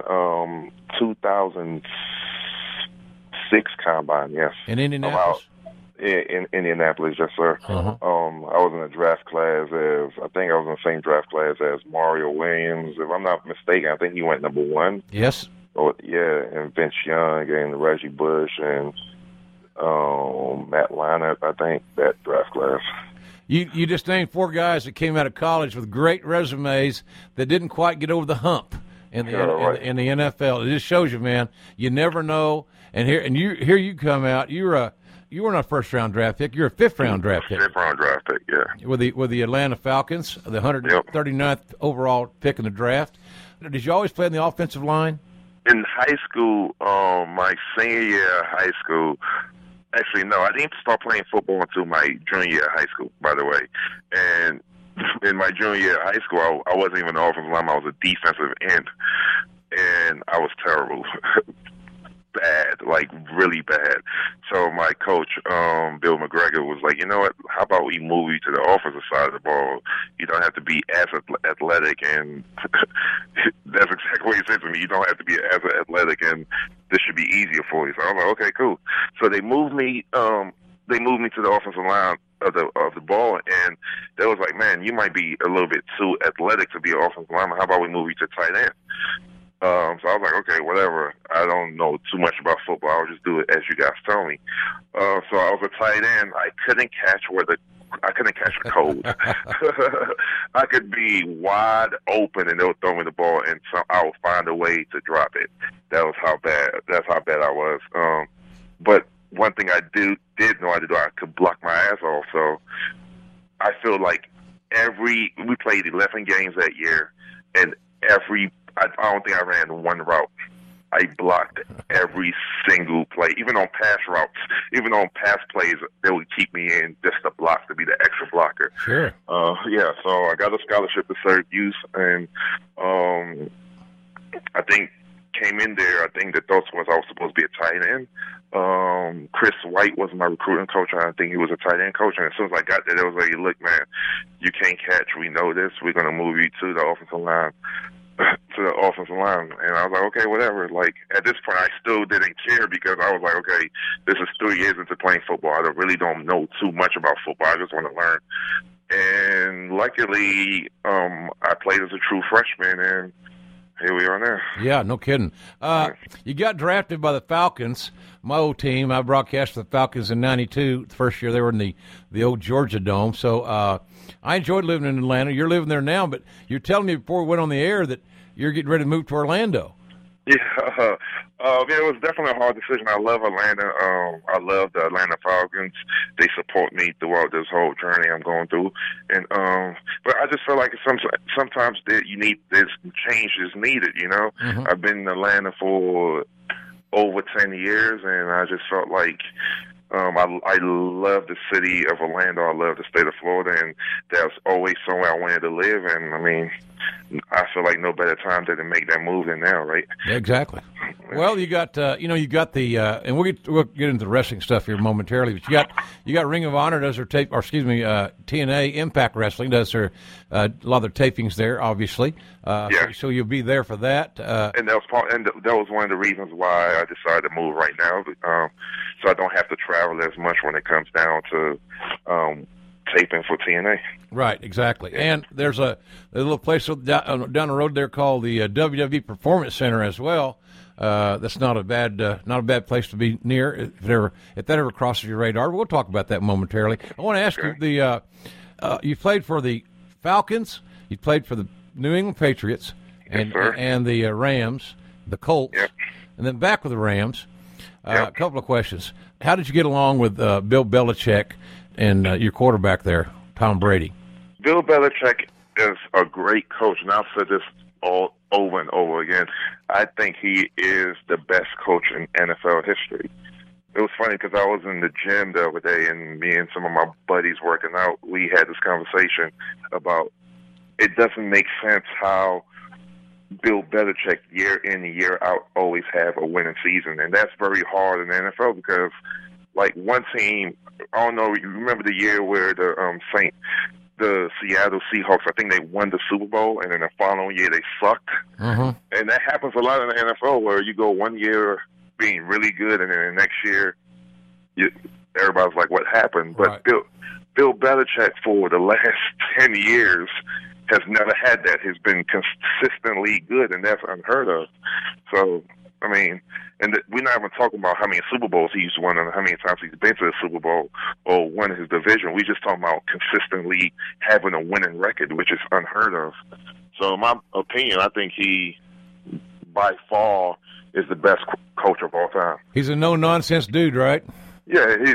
2006 combine. Yes, in Indianapolis. In Indianapolis, yes, sir. Uh-huh. I was in a draft class I think I was in the same draft class as Mario Williams. If I'm not mistaken, I think he went number 1. Yes. Oh, yeah, and Vince Young and Reggie Bush and Matt Leinart, I think, that draft class. You just named 4 guys that came out of college with great resumes that didn't quite get over the hump in the NFL. It just shows you, man, you never know. And here you come out. You were not a first-round draft pick. You're a fifth-round draft pick. Fifth-round draft pick, yeah. With the Atlanta Falcons, the 139th overall pick in the draft. Did you always play on the offensive line? In high school, my senior year of high school, actually, no, I didn't start playing football until my junior year of high school, by the way. And in my junior year of high school, I wasn't even an offensive lineman. I was a defensive end, and I was terrible. Bad, like really bad. So my coach, Bill McGregor, was like, you know what, how about we move you to the offensive side of the ball? You don't have to be as athletic, and that's exactly what he said to me. You don't have to be as athletic, and this should be easier for you. So I was like, okay, cool. So they moved me to the offensive line of the ball, and they was like, man, you might be a little bit too athletic to be an offensive lineman. How about we move you to tight end? So I was like, okay, whatever. I don't know too much about football. I'll just do it as you guys tell me. So I was a tight end. I couldn't catch the code. I could be wide open, and they'll throw me the ball, and I would find a way to drop it. That's how bad I was. But one thing I did know how to do, I could block my ass off. So I feel like we played 11 games that year, and I don't think I ran one route. I blocked every single play, even on pass routes, even on pass plays. They would keep me in just to block, to be the extra blocker. Sure. Yeah. So I got a scholarship to Syracuse, and I think came in there. I think the thoughts was I was supposed to be a tight end. Chris White was my recruiting coach, and I think he was a tight end coach. And as soon as I got there, they was like, "Look, man, you can't catch. We know this. We're gonna move you to the offensive line." And I was like, okay, whatever. Like, at this point, I still didn't care, because I was like, okay, this is 3 years into playing football. I really don't know too much about football. I just want to learn. And luckily, I played as a true freshman, and here we are now. Yeah, no kidding. You got drafted by the Falcons, my old team. I broadcast for the Falcons in '92. The first year they were in the old Georgia Dome. So I enjoyed living in Atlanta. You're living there now, but you're telling me before we went on the air that you're getting ready to move to Orlando. Yeah, it was definitely a hard decision. I love Atlanta. I love the Atlanta Falcons. They support me throughout this whole journey I'm going through. And but I just feel like sometimes there's change is needed. You know, I've been in Atlanta for over 10 years, and I just felt like I love the city of Orlando. I love the state of Florida, and that's always somewhere I wanted to live. And I mean, I feel like no better time than to make that move than now, right? Exactly. Well, you got the, and we'll get into the wrestling stuff here momentarily. But you got Ring of Honor does their TNA Impact Wrestling does their a lot of their tapings there, obviously. So you'll be there for that. And that was one of the reasons why I decided to move right now, so I don't have to travel as much when it comes down to taping for TNA. Right, exactly. Yeah. And there's a little place down the road there called the WWE Performance Center as well. That's not a bad place to be near if that ever crosses your radar. We'll talk about that momentarily. I want to ask you you played for the Falcons, you played for the New England Patriots, and the Rams, the Colts, and then back with the Rams. A couple of questions. How did you get along with Bill Belichick and your quarterback there, Tom Brady? Bill Belichick is a great coach, and I've said this all over and over again. I think he is the best coach in NFL history. It was funny because I was in the gym the other day, and me and some of my buddies working out, we had this conversation about it doesn't make sense how Bill Belichick year in and year out always have a winning season, and that's very hard in the NFL because, like, one team, I don't know, you remember the year where the Seattle Seahawks, I think they won the Super Bowl, and then the following year they sucked. And that happens a lot in the NFL where you go one year being really good, and then the next year everybody's like, what happened? But Bill Belichick for the last 10 years has never had that. He's been consistently good, and that's unheard of. So, I mean, and we're not even talking about how many Super Bowls he's won and how many times he's been to the Super Bowl or won his division. We're just talking about consistently having a winning record, which is unheard of. So in my opinion, I think he, by far, is the best coach of all time. He's a no-nonsense dude, right? Yeah, he's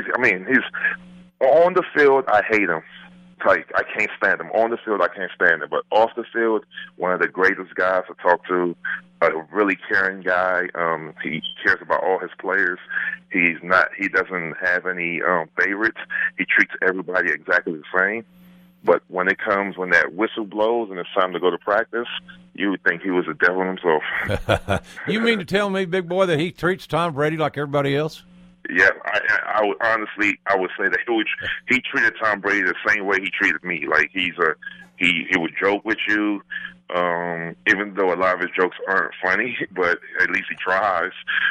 on the field, I hate him. Like, I can't stand him. On the field, I can't stand him. But off the field, one of the greatest guys to talk to, a really caring guy. He cares about all his players. He doesn't have any favorites. He treats everybody exactly the same. But when that whistle blows and it's time to go to practice, you would think he was the devil himself. You mean to tell me, big boy, that he treats Tom Brady like everybody else? Yeah, I would honestly, I would say that he treated Tom Brady the same way he treated me. Like he would joke with you, even though a lot of his jokes aren't funny, but at least he tries.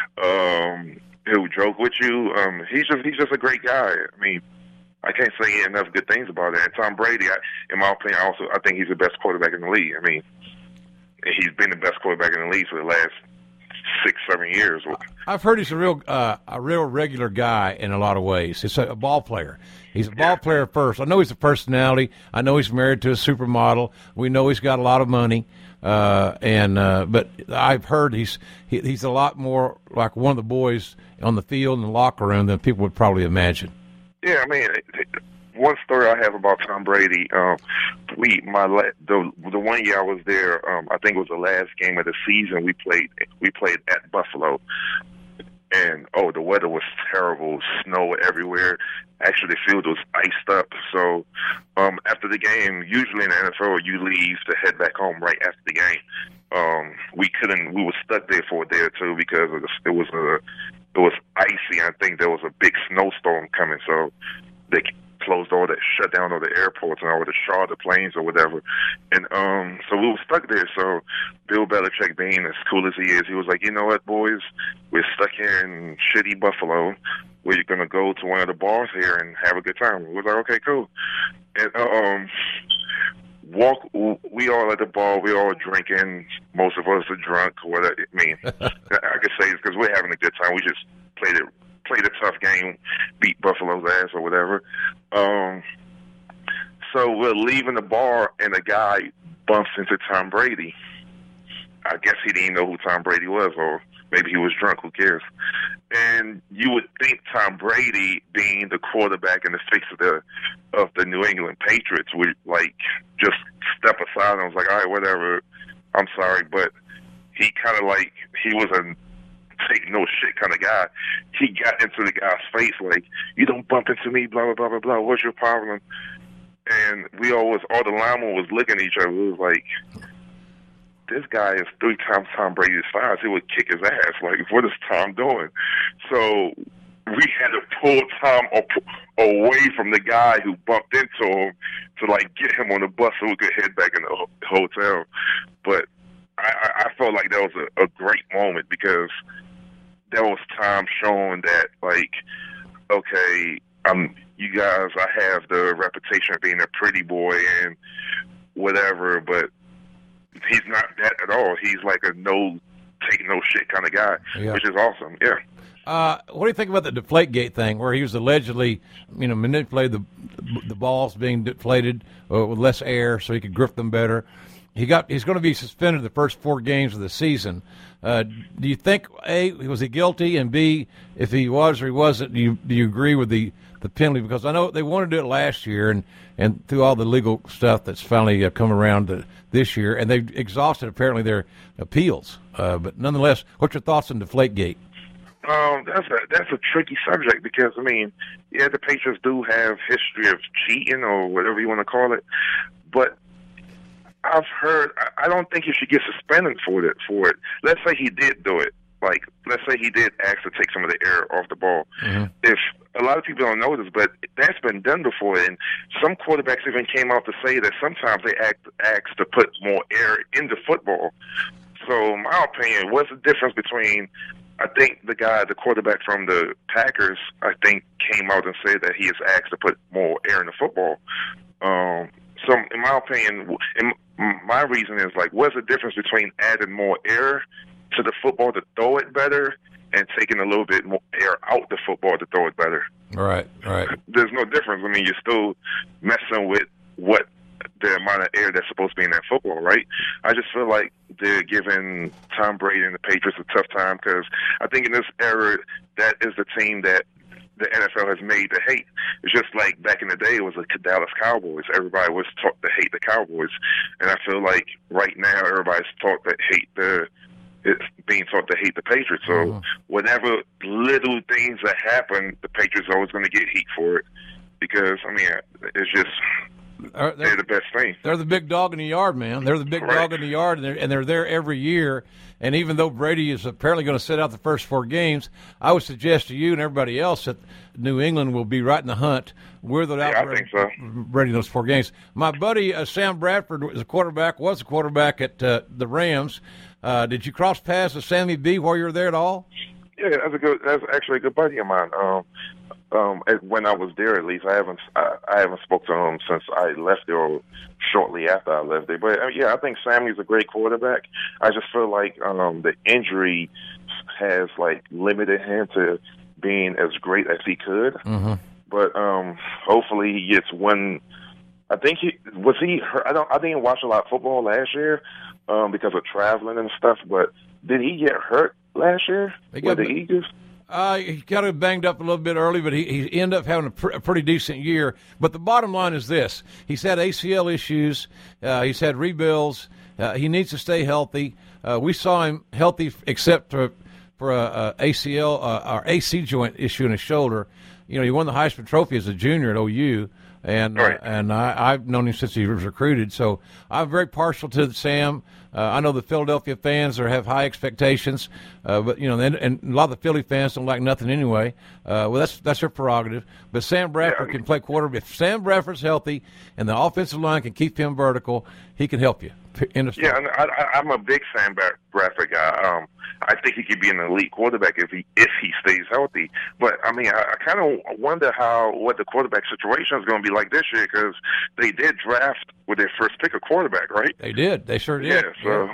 He would joke with you. He's just a great guy. I mean, I can't say enough good things about it. And Tom Brady, in my opinion, I think he's the best quarterback in the league. I mean, he's been the best quarterback in the league for the last 6-7 years. I've heard he's a real regular guy in a lot of ways. He's a ball player. He's a ball player first. I know he's a personality. I know he's married to a supermodel. We know he's got a lot of money. But I've heard he's a lot more like one of the boys on the field and the locker room than people would probably imagine. Yeah, I mean, one story I have about Tom Brady, the 1 year I was there, I think it was the last game of the season. We played at Buffalo, and the weather was terrible, snow everywhere. Actually, the field was iced up. So after the game, usually in the NFL, you leave to head back home right after the game. We were stuck there for a day or two because it was icy. I think there was a big snowstorm coming, so they shut down all the airports and all the charter planes or whatever. And so we were stuck there. So Bill Belichick, being as cool as he is, he was like, you know what, boys, we're stuck here in shitty Buffalo. We're going to go to one of the bars here and have a good time. We was like, okay, cool. And we all at the bar. We're all drinking. Most of us are drunk. Whatever. I mean, I could say it's because we're having a good time. We just played a tough game, beat Buffalo's ass or whatever. So we're leaving the bar, and a guy bumps into Tom Brady. I guess he didn't know who Tom Brady was, or maybe he was drunk. Who cares? And you would think Tom Brady, being the quarterback in the face of the New England Patriots, would like just step aside. And I was like, all right, whatever. I'm sorry, but he kind of like he was a take no shit kind of guy. He got into the guy's face like, you don't bump into me, blah blah blah blah blah. What's your problem? And all the linemen was looking at each other. It was like, this guy is 3 times Tom Brady's size. He would kick his ass. Like, what is Tom doing? So we had to pull Tom away from the guy who bumped into him to, like, get him on the bus so we could head back in the hotel. But I felt like that was a great moment because that was Tom showing that, like, okay, you guys, I have the reputation of being a pretty boy and whatever, but he's not that at all. He's like a take no shit kind of guy, which is awesome. Yeah. What do you think about the Deflategate thing, where he was allegedly, manipulated the balls being deflated with less air so he could grip them better? He's going to be suspended the first 4 games of the season. Do you think, A, was he guilty, and B, if he was or he wasn't, do you agree with the penalty? Because I know they wanted to do it last year, and through all the legal stuff that's finally come around this year, and they've exhausted apparently their appeals. But nonetheless, what's your thoughts on Deflategate? That's a tricky subject because, the Patriots do have history of cheating or whatever you want to call it, but I've heard, I don't think he should get suspended for it. Let's say he did do it. Like, let's say he did ask to take some of the air off the ball. Mm-hmm. If a lot of people don't know this, but that's been done before, and some quarterbacks even came out to say that sometimes they ask to put more air into football. So, in my opinion, what's the difference between, I think the quarterback from the Packers, I think, came out and said that he has asked to put more air in the football. So, in my opinion, my reason is, like, what's the difference between adding more air to the football to throw it better and taking a little bit more air out the football to throw it better? Right. There's no difference. You're still messing with what the amount of air that's supposed to be in that football, right? I just feel like they're giving Tom Brady and the Patriots a tough time because I think in this era, that is the team that the NFL has made to hate. It's just like back in the day, it was the Dallas Cowboys. Everybody was taught to hate the Cowboys, and I feel like right now everybody's taught to hate it's being taught to hate the Patriots. So whatever little things that happen, the Patriots are always going to get heat for it because it's just they're the best thing. They're the big dog in the yard, man. They're the big dog in the yard, and they're there every year. And even though Brady is apparently going to sit out the first 4 games, I would suggest to you and everybody else that New England will be right in the hunt. We're the I think so. Brady those 4 games. My buddy Sam Bradford was a quarterback at the Rams. Did you cross paths with Sammy B while you were there at all? Yeah, that's actually a good buddy of mine. When I was there, at least I haven't spoken to him since I left there or shortly after I left there. But I think Sammy's a great quarterback. I just feel like the injury has like limited him to being as great as he could. Mm-hmm. But hopefully he gets one. I think he hurt? I didn't watch a lot of football last year because of traveling and stuff. But did he get hurt last year with the Eagles? He got banged up a little bit early, but he ended up having a pretty decent year. But the bottom line is this. He's had ACL issues. He's had rebuilds. He needs to stay healthy. We saw him healthy except for a ACL or AC joint issue in his shoulder. He won the Heisman Trophy as a junior at OU. And I've known him since he was recruited, so I'm very partial to Sam. I know the Philadelphia fans have high expectations, but and a lot of the Philly fans don't like nothing anyway. Well, that's their prerogative. But Sam Bradford can play quarterback. If Sam Bradford's healthy and the offensive line can keep him vertical, he can help you. In the Yeah, I'm a big Sam Bradford guy. I think he could be an elite quarterback if he stays healthy. But I mean, I kind of wonder what the quarterback situation is going to be like this year, because they did draft with their first pick a quarterback, right? They did. They sure did. Yeah. So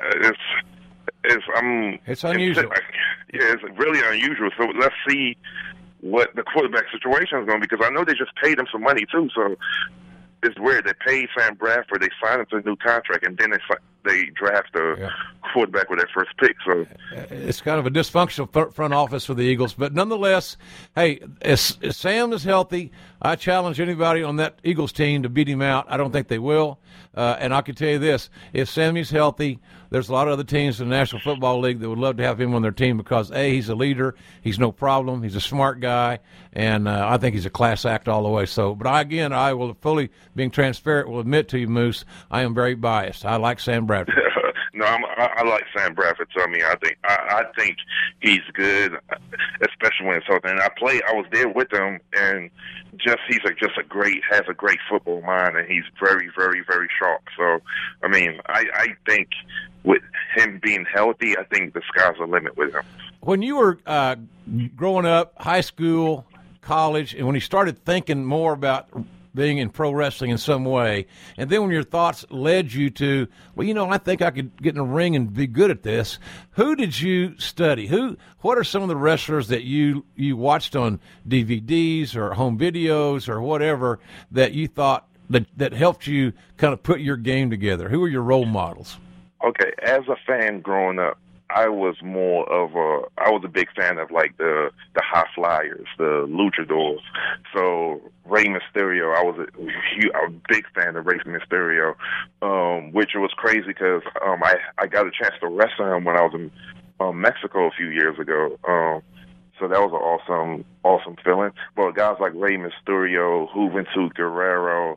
it's unusual. It's really unusual. So let's see what the quarterback situation is going to be, because I know they just paid him some money too. So it's weird. They paid Sam Bradford, they signed him to a new contract, and then they draft a quarterback with their first pick. So it's kind of a dysfunctional front office for the Eagles. But nonetheless, hey, if Sam is healthy, I challenge anybody on that Eagles team to beat him out. I don't think they will. And I can tell you this, if Sammy's healthy, there's a lot of other teams in the National Football League that would love to have him on their team because, A, he's a leader, he's no problem, he's a smart guy, and I think he's a class act all the way. So, but I will fully, being transparent, will admit to you, Moose, I am very biased. I like Sam Bradford. No, I like Sam Bradford. So I think he's good, especially when it's healthy. And I was there with him, and he's a great football mind, and he's very, very, very sharp. So I mean, I think with him being healthy, I think the sky's the limit with him. When you were growing up, high school, college, and when you started thinking more about being in pro wrestling in some way, and then when your thoughts led you to, I think I could get in a ring and be good at this, who did you study? What are some of the wrestlers that you watched on DVDs or home videos or whatever that you thought that helped you kind of put your game together? Who are your role models? Okay, as a fan growing up, I was a big fan of like the high flyers, the luchadors. So Rey Mysterio, I was a big fan of Rey Mysterio, which was crazy because I got a chance to wrestle him when I was in Mexico a few years ago. So that was an awesome feeling. But guys like Rey Mysterio, Juventud Guerrero,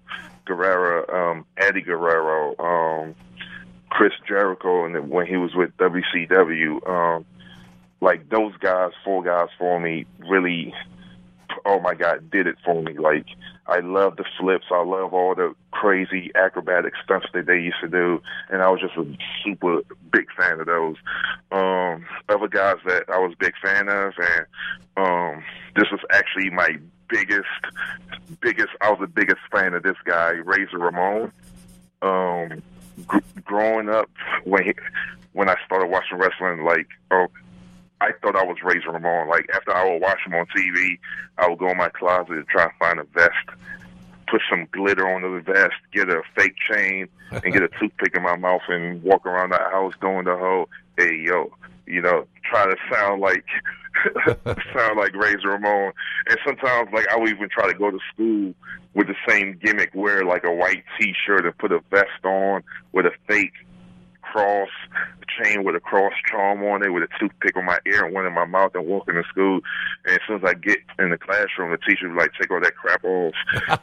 Eddie Guerrero, Chris Jericho, and when he was with WCW, like those guys, 4 guys for me, really, oh my God, did it for me. Like, I love the flips. I love all the crazy acrobatic stunts that they used to do, and I was just a super big fan of those. Other guys that I was a big fan of, and this was actually my biggest, I was the biggest fan of this guy, Razor Ramon. Growing up, when I started watching wrestling, I thought I was Razor Ramon. Like, after I would watch him on TV, I would go in my closet and try to find a vest, put some glitter on the vest, get a fake chain, and get a toothpick in my mouth and walk around the house doing the whole, hey, yo, try to sound like Razor Ramon. And sometimes, I would even try to go to school with the same gimmick, wear a white T-shirt and put a vest on with a fake cross, chain with a cross charm on it, with a toothpick on my ear and one in my mouth, and walk into school. And as soon as I get in the classroom, the teacher would take all that crap off.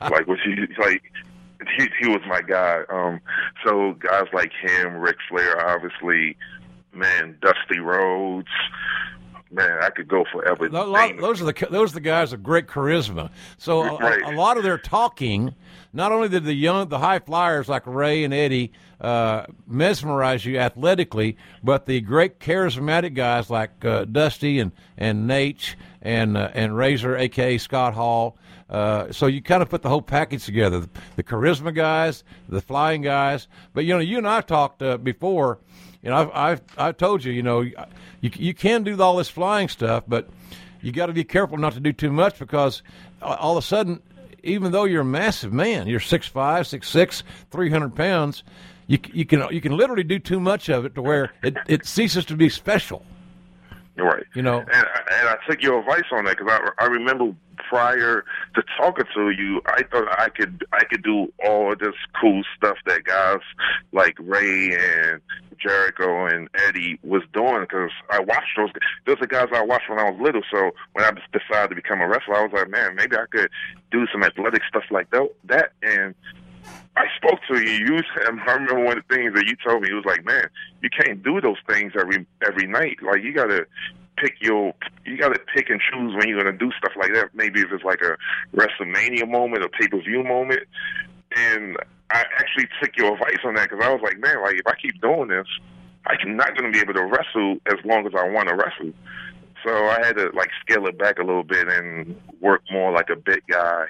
He was my guy. So guys like him, Ric Flair, obviously, man, Dusty Rhodes. Man, I could go forever. Those are the guys of great charisma. So a lot of their talking, not only did the high flyers like Ray and Eddie mesmerize you athletically, but the great charismatic guys like Dusty and Nate and Razor, a.k.a. Scott Hall. So you kind of put the whole package together, the charisma guys, the flying guys. But, you and I talked before. I've told you, you can do all this flying stuff, but you got to be careful not to do too much, because all of a sudden, even though you're a massive man, you're 6'5", 6'6", 300 pounds, you can literally do too much of it to where it ceases to be special. Right. And I took your advice on that, because I remember prior to talking to you, I thought I could do all of this cool stuff that guys like Ray and Jericho and Eddie was doing, because I watched those are guys I watched when I was little. So when I decided to become a wrestler, I was like, man, maybe I could do some athletic stuff like that. And I spoke to you. I remember one of the things that you told me. It was like, man, you can't do those things every night. Like, you gotta pick and choose when you're gonna do stuff like that. Maybe if it's like a WrestleMania moment, a pay-per-view moment. And I actually took your advice on that because I was like, man, like if I keep doing this, I'm not going to be able to wrestle as long as I want to wrestle. So I had to like scale it back a little bit and work more like a big guy.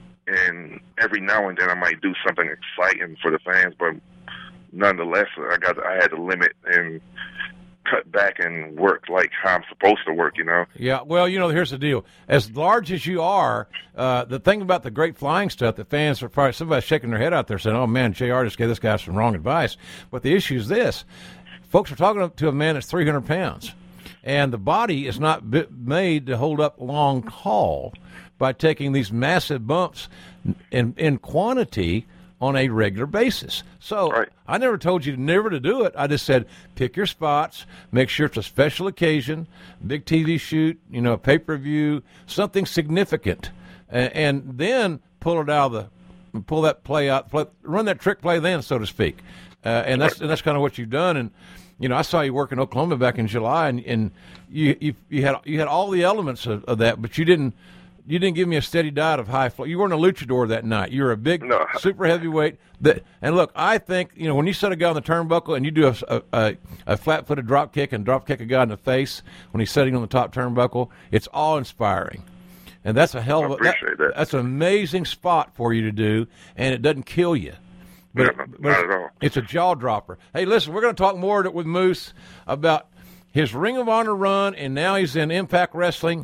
And every now and then I might do something exciting for the fans, but nonetheless, I had to limit and cut back and work like how I'm supposed to work, you know? Yeah, well, here's the deal. As large as you are, the thing about the great flying stuff, the fans are probably, somebody's shaking their head out there saying, oh, man, JR just gave this guy some wrong advice. But the issue is this. Folks are talking to a man that's 300 pounds, and the body is not made to hold up long haul by taking these massive bumps in quantity on a regular basis. So right. I never told you never to do it. I just said pick your spots, make sure it's a special occasion, big TV shoot, a pay-per-view, something significant, and then pull that play out, run that trick play then, so to speak. And that's kind of what you've done. And I saw you work in Oklahoma back in July, and you had all the elements of that, but you didn't give me a steady diet of high flow. You weren't a luchador that night. You were a big, super heavyweight. And look, I think when you set a guy on the turnbuckle and you do a flat-footed drop kick and drop kick a guy in the face when he's sitting on the top turnbuckle, it's awe-inspiring. And that's a hell of that's an amazing spot for you to do, and it doesn't kill you. But not at all. It's a jaw dropper. Hey, listen, we're going to talk more with Moose about his Ring of Honor run, and now he's in Impact Wrestling,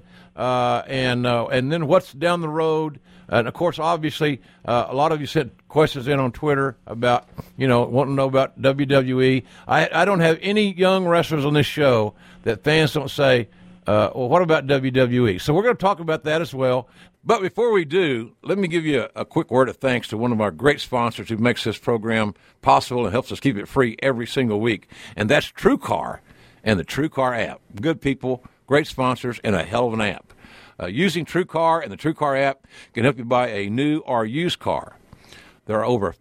and then what's down the road. And, of course, obviously, a lot of you sent questions in on Twitter about, wanting to know about WWE. I don't have any young wrestlers on this show that fans don't say, well, what about WWE? So we're going to talk about that as well. But before we do, let me give you a quick word of thanks to one of our great sponsors who makes this program possible and helps us keep it free every single week, and that's TrueCar and the TrueCar app. Good people, great sponsors, and a hell of an app. Using TrueCar and the TrueCar app can help you buy a new or used car. There are over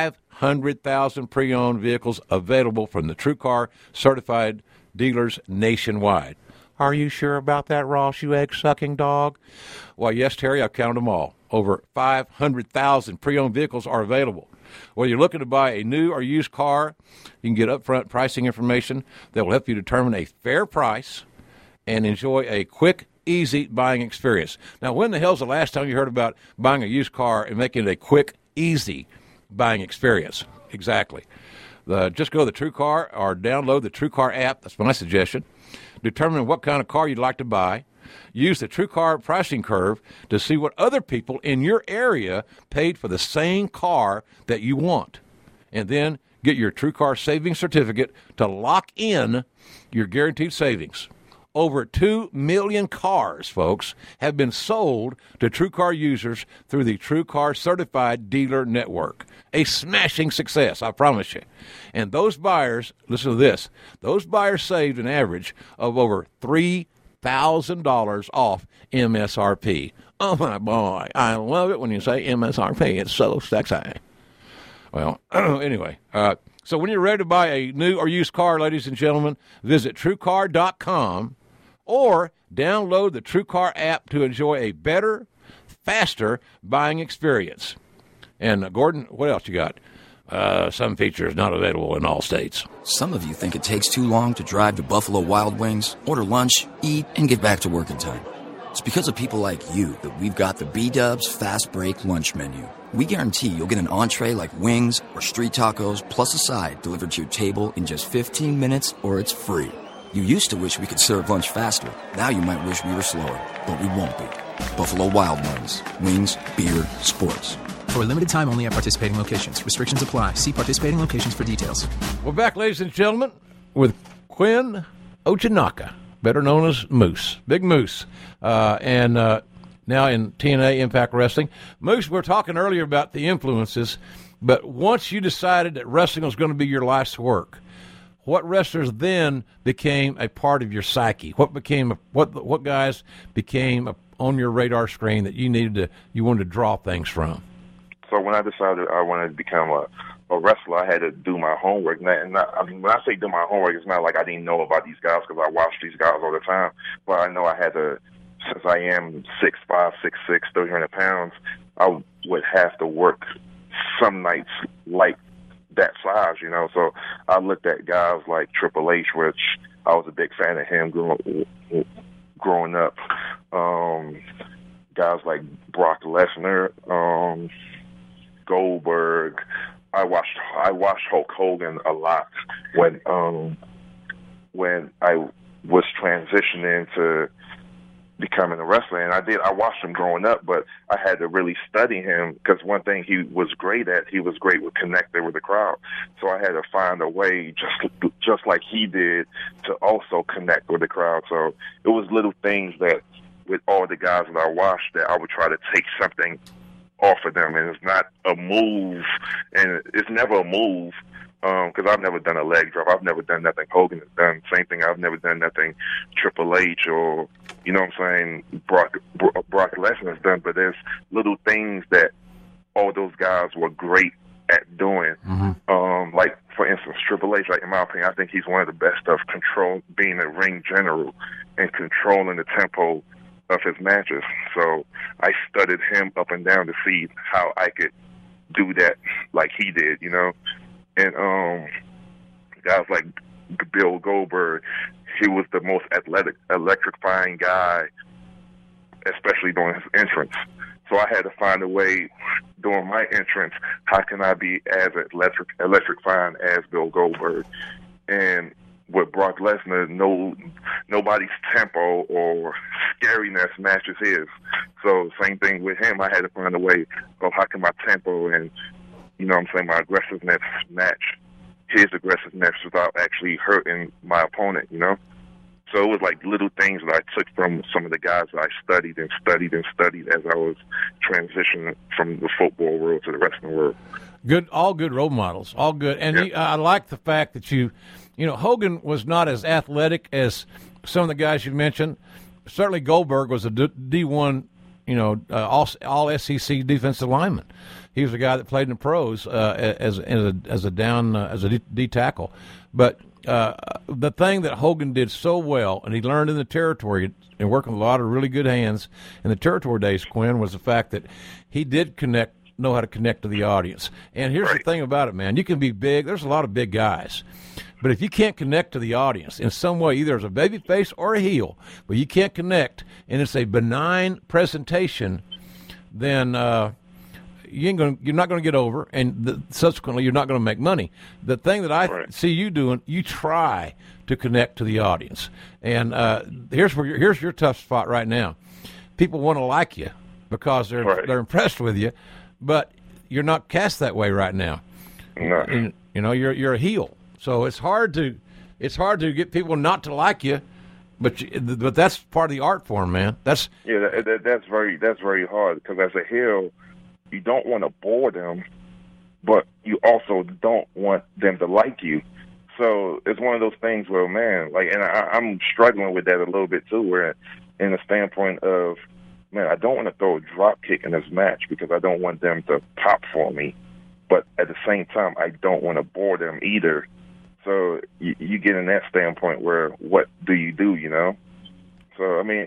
500,000 pre-owned vehicles available from the TrueCar certified dealers nationwide. Are you sure about that, Ross, you egg-sucking dog? Well, yes, Terry, I've counted them all. Over 500,000 pre-owned vehicles are available. Whether you're looking to buy a new or used car, you can get upfront pricing information that will help you determine a fair price and enjoy a quick, easy buying experience. Now, when the hell's the last time you heard about buying a used car and making it a quick, easy buying experience? Exactly. Just go to the TrueCar or download the TrueCar app. That's my suggestion. Determine what kind of car you'd like to buy. Use the TrueCar pricing curve to see what other people in your area paid for the same car that you want. And then get your TrueCar savings certificate to lock in your guaranteed savings. Over 2 million cars, folks, have been sold to TrueCar users through the TrueCar Certified Dealer Network. A smashing success, I promise you. And those buyers, listen to this, those buyers saved an average of over $3,000 off MSRP. Oh, my boy, I love it when you say MSRP. It's so sexy. Well, anyway, so when you're ready to buy a new or used car, ladies and gentlemen, visit TrueCar.com or download the TrueCar app to enjoy a better, faster buying experience. And, Gordon, what else you got? Some features not available in all states. Some of you think it takes too long to drive to Buffalo Wild Wings, order lunch, eat, and get back to work in time. It's because of people like you that we've got the B-Dubs Fast Break Lunch Menu. We guarantee you'll get an entree like wings or street tacos plus a side delivered to your table in just 15 minutes or it's free. You used to wish we could serve lunch faster. Now you might wish we were slower, but we won't be. Buffalo Wild Wings. Wings, beer, sports. For a limited time only at participating locations. Restrictions apply. See participating locations for details. We're back, ladies and gentlemen, with Quinn Ochinaka, better known as Moose. Big Moose. And now in TNA Impact Wrestling. Moose, we were talking earlier about the influences, but once you decided that wrestling was going to be your life's work, what wrestlers then became a part of your psyche? What guys became on your radar screen that you wanted to draw things from? So when I decided I wanted to become a wrestler, I had to do my homework. And I mean, when I say do my homework, it's not like I didn't know about these guys because I watched these guys all the time. But I know I had to, since I am 6'5", 6'6", 300 pounds, I would have to work some nights like that size, you know. So I looked at guys like Triple H, which I was a big fan of him growing up. Guys like Brock Lesnar, Goldberg. I watched Hulk Hogan a lot when I was transitioning to becoming a wrestler, and I watched him growing up, but I had to really study him because one thing he was great at, he was great with connecting with the crowd. So I had to find a way, just like he did, to also connect with the crowd. So it was little things that, with all the guys that I watched, that I would try to take something off of them, and it's not a move, and it's never a move. Because I've never done a leg drop. I've never done nothing Hogan has done. Same thing, I've never done nothing Triple H or, you know what I'm saying, Brock Lesnar has done. But there's little things that all those guys were great at doing. Mm-hmm. Like, for instance, Triple H, like, in my opinion, I think he's one of the best of being a ring general and controlling the tempo of his matches. So I studied him up and down to see how I could do that like he did, you know. And guys like Bill Goldberg, he was the most electrifying guy, especially during his entrance. So I had to find a way during my entrance, how can I be as electrifying as Bill Goldberg? And with Brock Lesnar, nobody's tempo or scariness matches his. So same thing with him. I had to find a way of how can my tempo and, you know what I'm saying, my aggressiveness match his aggressiveness without actually hurting my opponent, you know? So it was like little things that I took from some of the guys that I studied and studied and studied as I was transitioning from the football world to the wrestling world. Good, all good role models, all good. And I like the fact that you know, Hogan was not as athletic as some of the guys you mentioned. Certainly Goldberg was a D1, you know, all SEC defensive lineman. He was a guy that played in the pros as a D tackle. But the thing that Hogan did so well, and he learned in the territory and working with a lot of really good hands in the territory days, Quinn, was the fact that he did know how to connect to the audience. And here's the thing about it, man. You can be big. There's a lot of big guys. But if you can't connect to the audience in some way, either as a baby face or a heel, but you can't connect, and it's a benign presentation, then you're not going to get over, and subsequently you're not going to make money. The thing that I see you doing, you try to connect to the audience. And here's your tough spot right now. People want to like you because they're impressed with you, but you're not cast that way right now. No. And, you know, you're a heel. So it's hard to get people not to like you, but that's part of the art form, man. That's very hard, because as a heel, you don't want to bore them, but you also don't want them to like you. So it's one of those things where, man, like, and I'm struggling with that a little bit too, where in the standpoint of, man, I don't want to throw a drop kick in this match because I don't want them to pop for me, but at the same time, I don't want to bore them either. So you get in that standpoint where, what do, you know? So I mean,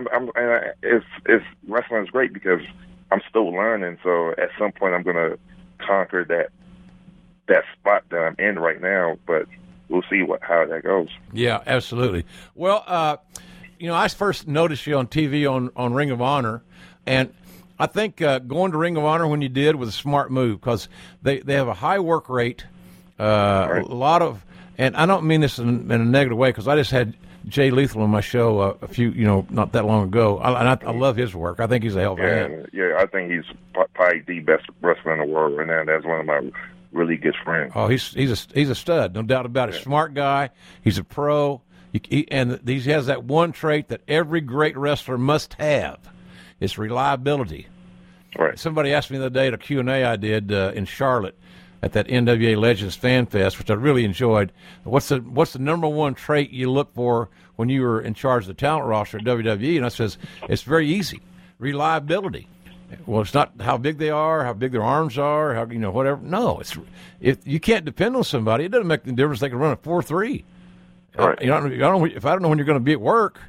it's wrestling is great because I'm still learning. So at some point, I'm gonna conquer that spot that I'm in right now. But we'll see how that goes. Yeah, absolutely. Well, you know, I first noticed you on TV on Ring of Honor, and I think going to Ring of Honor when you did was a smart move because they have a high work rate, a lot of. And I don't mean this in a negative way, because I just had Jay Lethal on my show a few, not that long ago. I love his work. I think he's a hell of a man. Yeah, I think he's probably the best wrestler in the world right now. That's one of my really good friends. Oh, he's a stud, no doubt about it. Yeah. Smart guy. He's a pro. He has that one trait that every great wrestler must have. It's reliability. Right. Somebody asked me the other day at a Q&A I did in Charlotte, at that NWA Legends Fan Fest, which I really enjoyed. What's the number one trait you look for when you were in charge of the talent roster at WWE? And I says, it's very easy. Reliability. Well, it's not how big they are, how big their arms are, how, whatever. No, if you can't depend on somebody, it doesn't make any difference. They can run a 4.3. Right. If I don't know when you're going to be at work,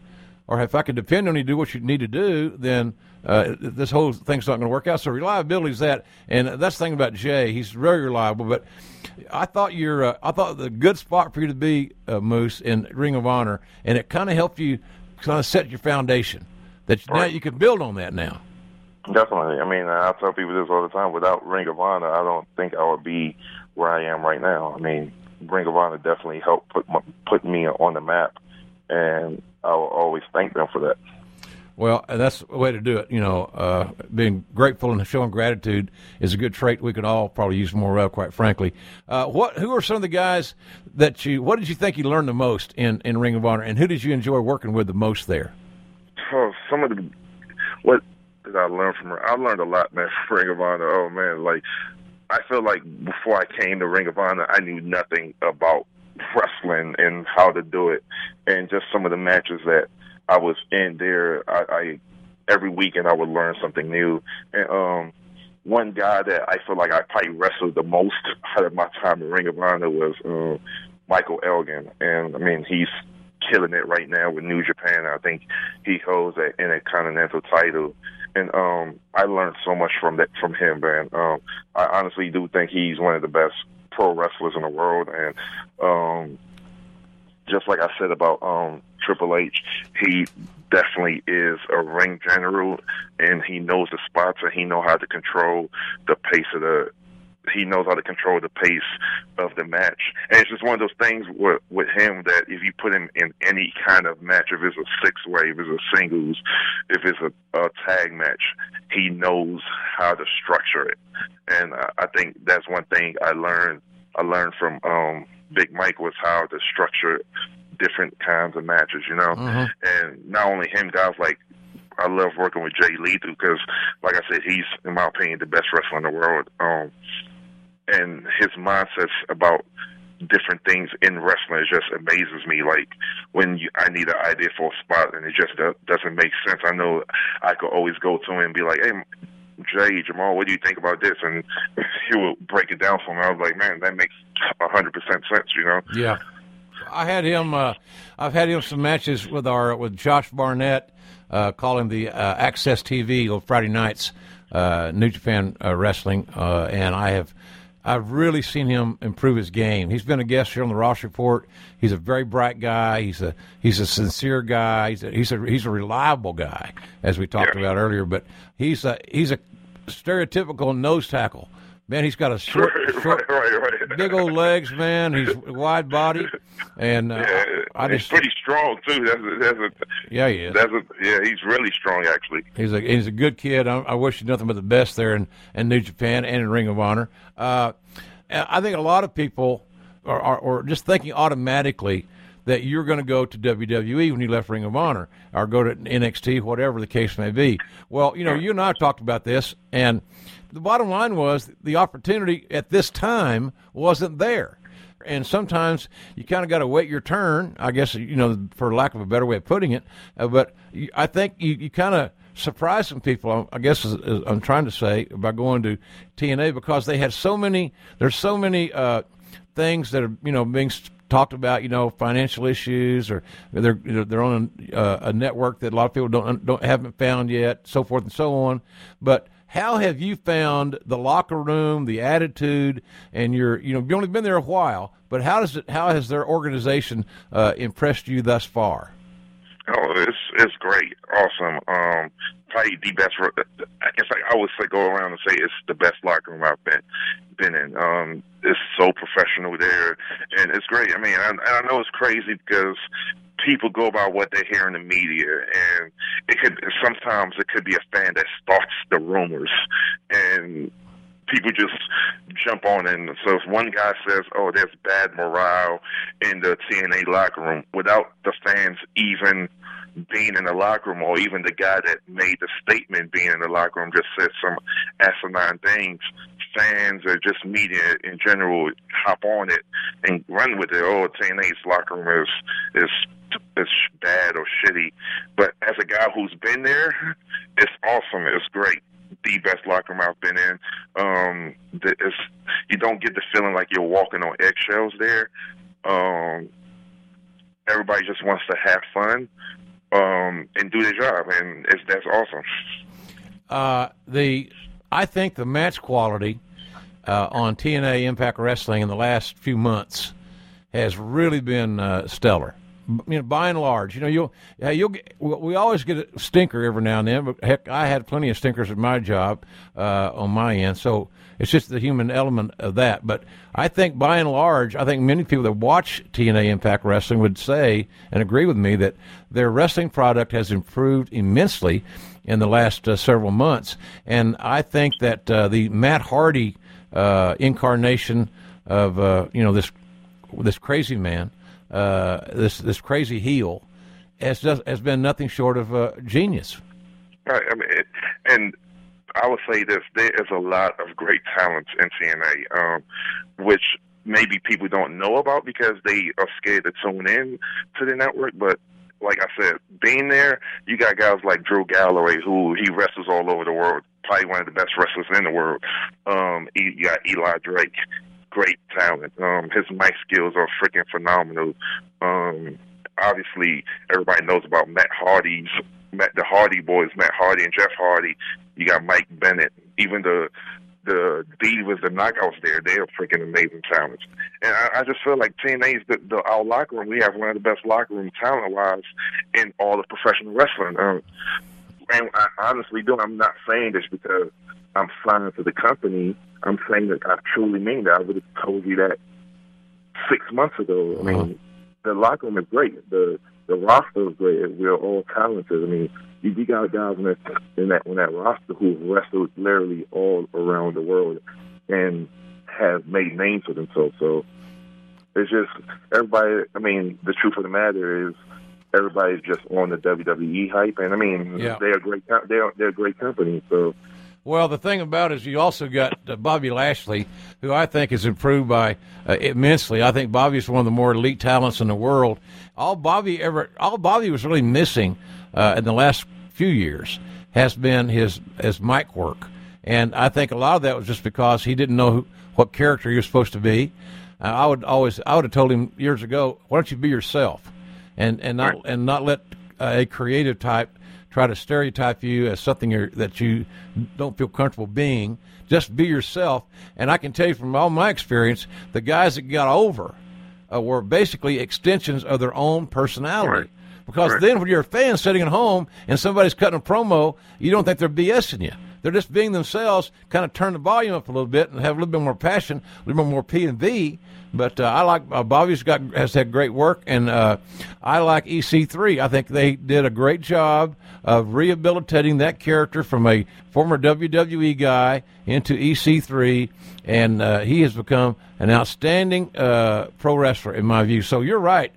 or if I can depend on you to do what you need to do, then this whole thing's not going to work out. So reliability is that, and that's the thing about Jay. He's very reliable. But I thought the good spot for you to be, Moose, in Ring of Honor, and it kind of helped you kind of set your foundation that now you can build on that now. Definitely. I mean, I tell people this all the time. Without Ring of Honor, I don't think I would be where I am right now. I mean, Ring of Honor definitely helped put me on the map, and I will always thank them for that. Well, that's a way to do it. You know, being grateful and showing gratitude is a good trait we could all probably use more of, quite frankly. Who are some of the guys what did you think you learned the most in Ring of Honor, and who did you enjoy working with the most there? Oh, what did I learn from her? I learned a lot, man, from Ring of Honor. Oh, man, like, I feel like before I came to Ring of Honor, I knew nothing about wrestling and how to do it, and just some of the matches that I was in there, I every weekend I would learn something new. And one guy that I feel like I probably wrestled the most out of my time in Ring of Honor was Michael Elgin. And, I mean, he's killing it right now with New Japan. I think he holds an Intercontinental title. And I learned so much from him, man. I honestly do think he's one of the best pro wrestlers in the world. And just like I said about Triple H, he definitely is a ring general, and he knows the spots, and he knows how to control the pace of the match. And it's just one of those things with him that if you put him in any kind of match, if it's a six-way, if it's a singles, if it's a tag match, he knows how to structure it. And I think that's one thing I learned from Big Mike, was how to structure different kinds of matches, you know. Mm-hmm. And not only him, guys like, I love working with Jay Lethal because, like I said, he's, in my opinion, the best wrestler in the world. And his mindsets about different things in wrestling just amazes me. Like, when I need an idea for a spot and it just doesn't make sense, I know I could always go to him and be like, hey, Jay, Jamal, what do you think about this? And he will break it down for me. I was like, man, that makes 100% sense, you know? Yeah. I've had him some matches with Josh Barnett, calling the Access TV on Friday nights, New Japan Wrestling, and I've really seen him improve his game. He's been a guest here on the Ross Report. He's a very bright guy. He's a sincere guy. He's a reliable guy, as we talked about earlier. But he's a stereotypical nose tackle. Man, he's got a short right. Big old legs, man. He's wide body, and he's pretty strong too. He is. He's really strong actually. He's a good kid. I wish you nothing but the best there in New Japan and in Ring of Honor. I think a lot of people are just thinking automatically that you're going to go to WWE when you left Ring of Honor, or go to NXT, whatever the case may be. Well, you know, you and I talked about this, and the bottom line was the opportunity at this time wasn't there. And sometimes you kind of got to wait your turn, I guess, you know, for lack of a better way of putting it. But I think you kind of surprised some people, I guess, as I'm trying to say, by going to TNA, because they had there's so many things that are, you know, being talked about, you know, financial issues, or they're on a network that a lot of people haven't found yet, so forth and so on. But how have you found the locker room, the attitude, and you've only been there a while, but how has their organization impressed you thus far? Oh, it's great, awesome. Probably the best. I guess I always go around and say it's the best locker room I've been in. It's so professional there, and it's great. I mean, I know it's crazy because people go by what they hear in the media, and sometimes it could be a fan that starts the rumors, and people just jump on it. And so if one guy says, oh, there's bad morale in the TNA locker room, without the fans even being in the locker room, or even the guy that made the statement being in the locker room just said some asinine things, fans or just media in general hop on it and run with it. Oh, TNA's locker room is bad or shitty. But as a guy who's been there, it's awesome. It's great. The best locker room I've been in. You don't get the feeling like you're walking on eggshells there. Everybody just wants to have fun. and do their job, and that's awesome. I think the match quality on TNA Impact Wrestling in the last few months has really been stellar. By and large, you'll get, we always get a stinker every now and then. But heck, I had plenty of stinkers at my job on my end, so it's just the human element of that. But I think by and large, I think many people that watch TNA Impact Wrestling would say and agree with me that their wrestling product has improved immensely in the last several months. And I think that the Matt Hardy incarnation of this crazy man, this crazy heel, has been nothing short of genius. Right. I mean, and I would say this: there is a lot of great talent in TNA, which maybe people don't know about because they are scared to tune in to the network. But like I said, being there, you got guys like Drew Galloway, who he wrestles all over the world, probably one of the best wrestlers in the world. You got Eli Drake, great talent. His mic skills are freaking phenomenal. Obviously, everybody knows about the Hardy Boys, Matt Hardy and Jeff Hardy. You got Mike Bennett. Even the Divas, the Knockouts there, they are freaking amazing talents. And I just feel like TNA's our locker room. We have one of the best locker room talent-wise in all of professional wrestling. And I honestly do. I'm not saying this because I'm signed to the company. I'm saying that I truly mean that. I would have told you that 6 months ago. I mean, the locker room is great. The roster is great. We're all talented. I mean, you got guys in that roster who wrestled literally all around the world and have made names for themselves. So it's just everybody. I mean, the truth of the matter is everybody's just on the WWE hype, and I mean, they're a great. They're a great company. So. Well, the thing about it is you also got Bobby Lashley, who I think has improved by immensely. I think Bobby is one of the more elite talents in the world. All Bobby was really missing in the last few years has been his mic work. And I think a lot of that was just because he didn't know what character he was supposed to be. I would have told him years ago, why don't you be yourself and not let a creative type try to stereotype you as something that you don't feel comfortable being. Just be yourself. And I can tell you from all my experience, the guys that got over were basically extensions of their own personality. Right. Because then when you're a fan sitting at home and somebody's cutting a promo, you don't think they're BSing you. They're just being themselves, kind of turn the volume up a little bit and have a little bit more passion, a little bit more P&V. But I like Bobby's has had great work, and I like EC3. I think they did a great job of rehabilitating that character from a former WWE guy into EC3, and he has become an outstanding pro wrestler in my view. So you're right.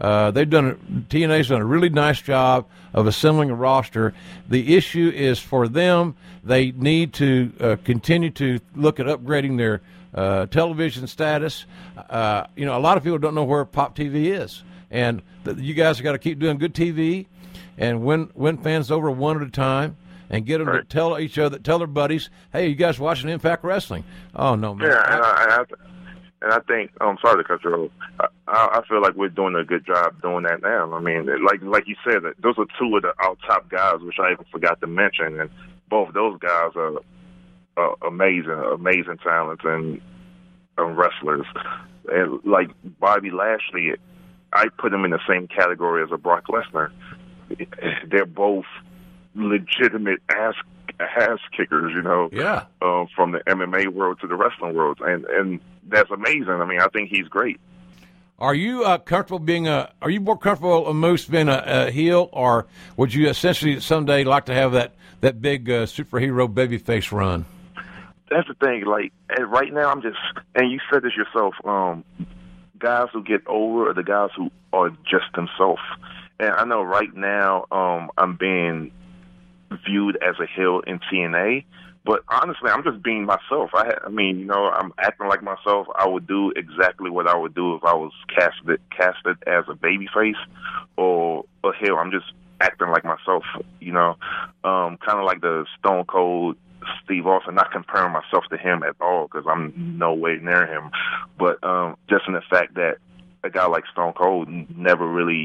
TNA's done a really nice job of assembling a roster. The issue is for them, they need to continue to look at upgrading their television status. A lot of people don't know where Pop TV is, and you guys have got to keep doing good TV and win fans over one at a time, and get them to tell their buddies, hey, you guys watching Impact Wrestling? Oh no, man. Yeah, and I think I'm sorry to cut you off. I feel like we're doing a good job doing that now. I mean, like you said, those are two of our top guys, which I even forgot to mention, and both those guys are amazing talents and wrestlers. And like Bobby Lashley, I put him in the same category as a Brock Lesnar. They're both legitimate ass kickers, from the MMA world to the wrestling world, and that's amazing. I mean, I think he's great. Are you comfortable are you more comfortable Moose being a heel, or would you essentially someday like to have that big superhero babyface run? That's the thing. Like right now, and you said this yourself. Guys who get over are the guys who are just themselves. And I know right now, I'm being viewed as a heel in TNA, but honestly, I'm just being myself. I'm acting like myself. I would do exactly what I would do if I was casted as a babyface or a heel. I'm just acting like myself, kind of like the Stone Cold Steve Austin, not comparing myself to him at all because I'm no way near him, but just in the fact that a guy like Stone Cold never really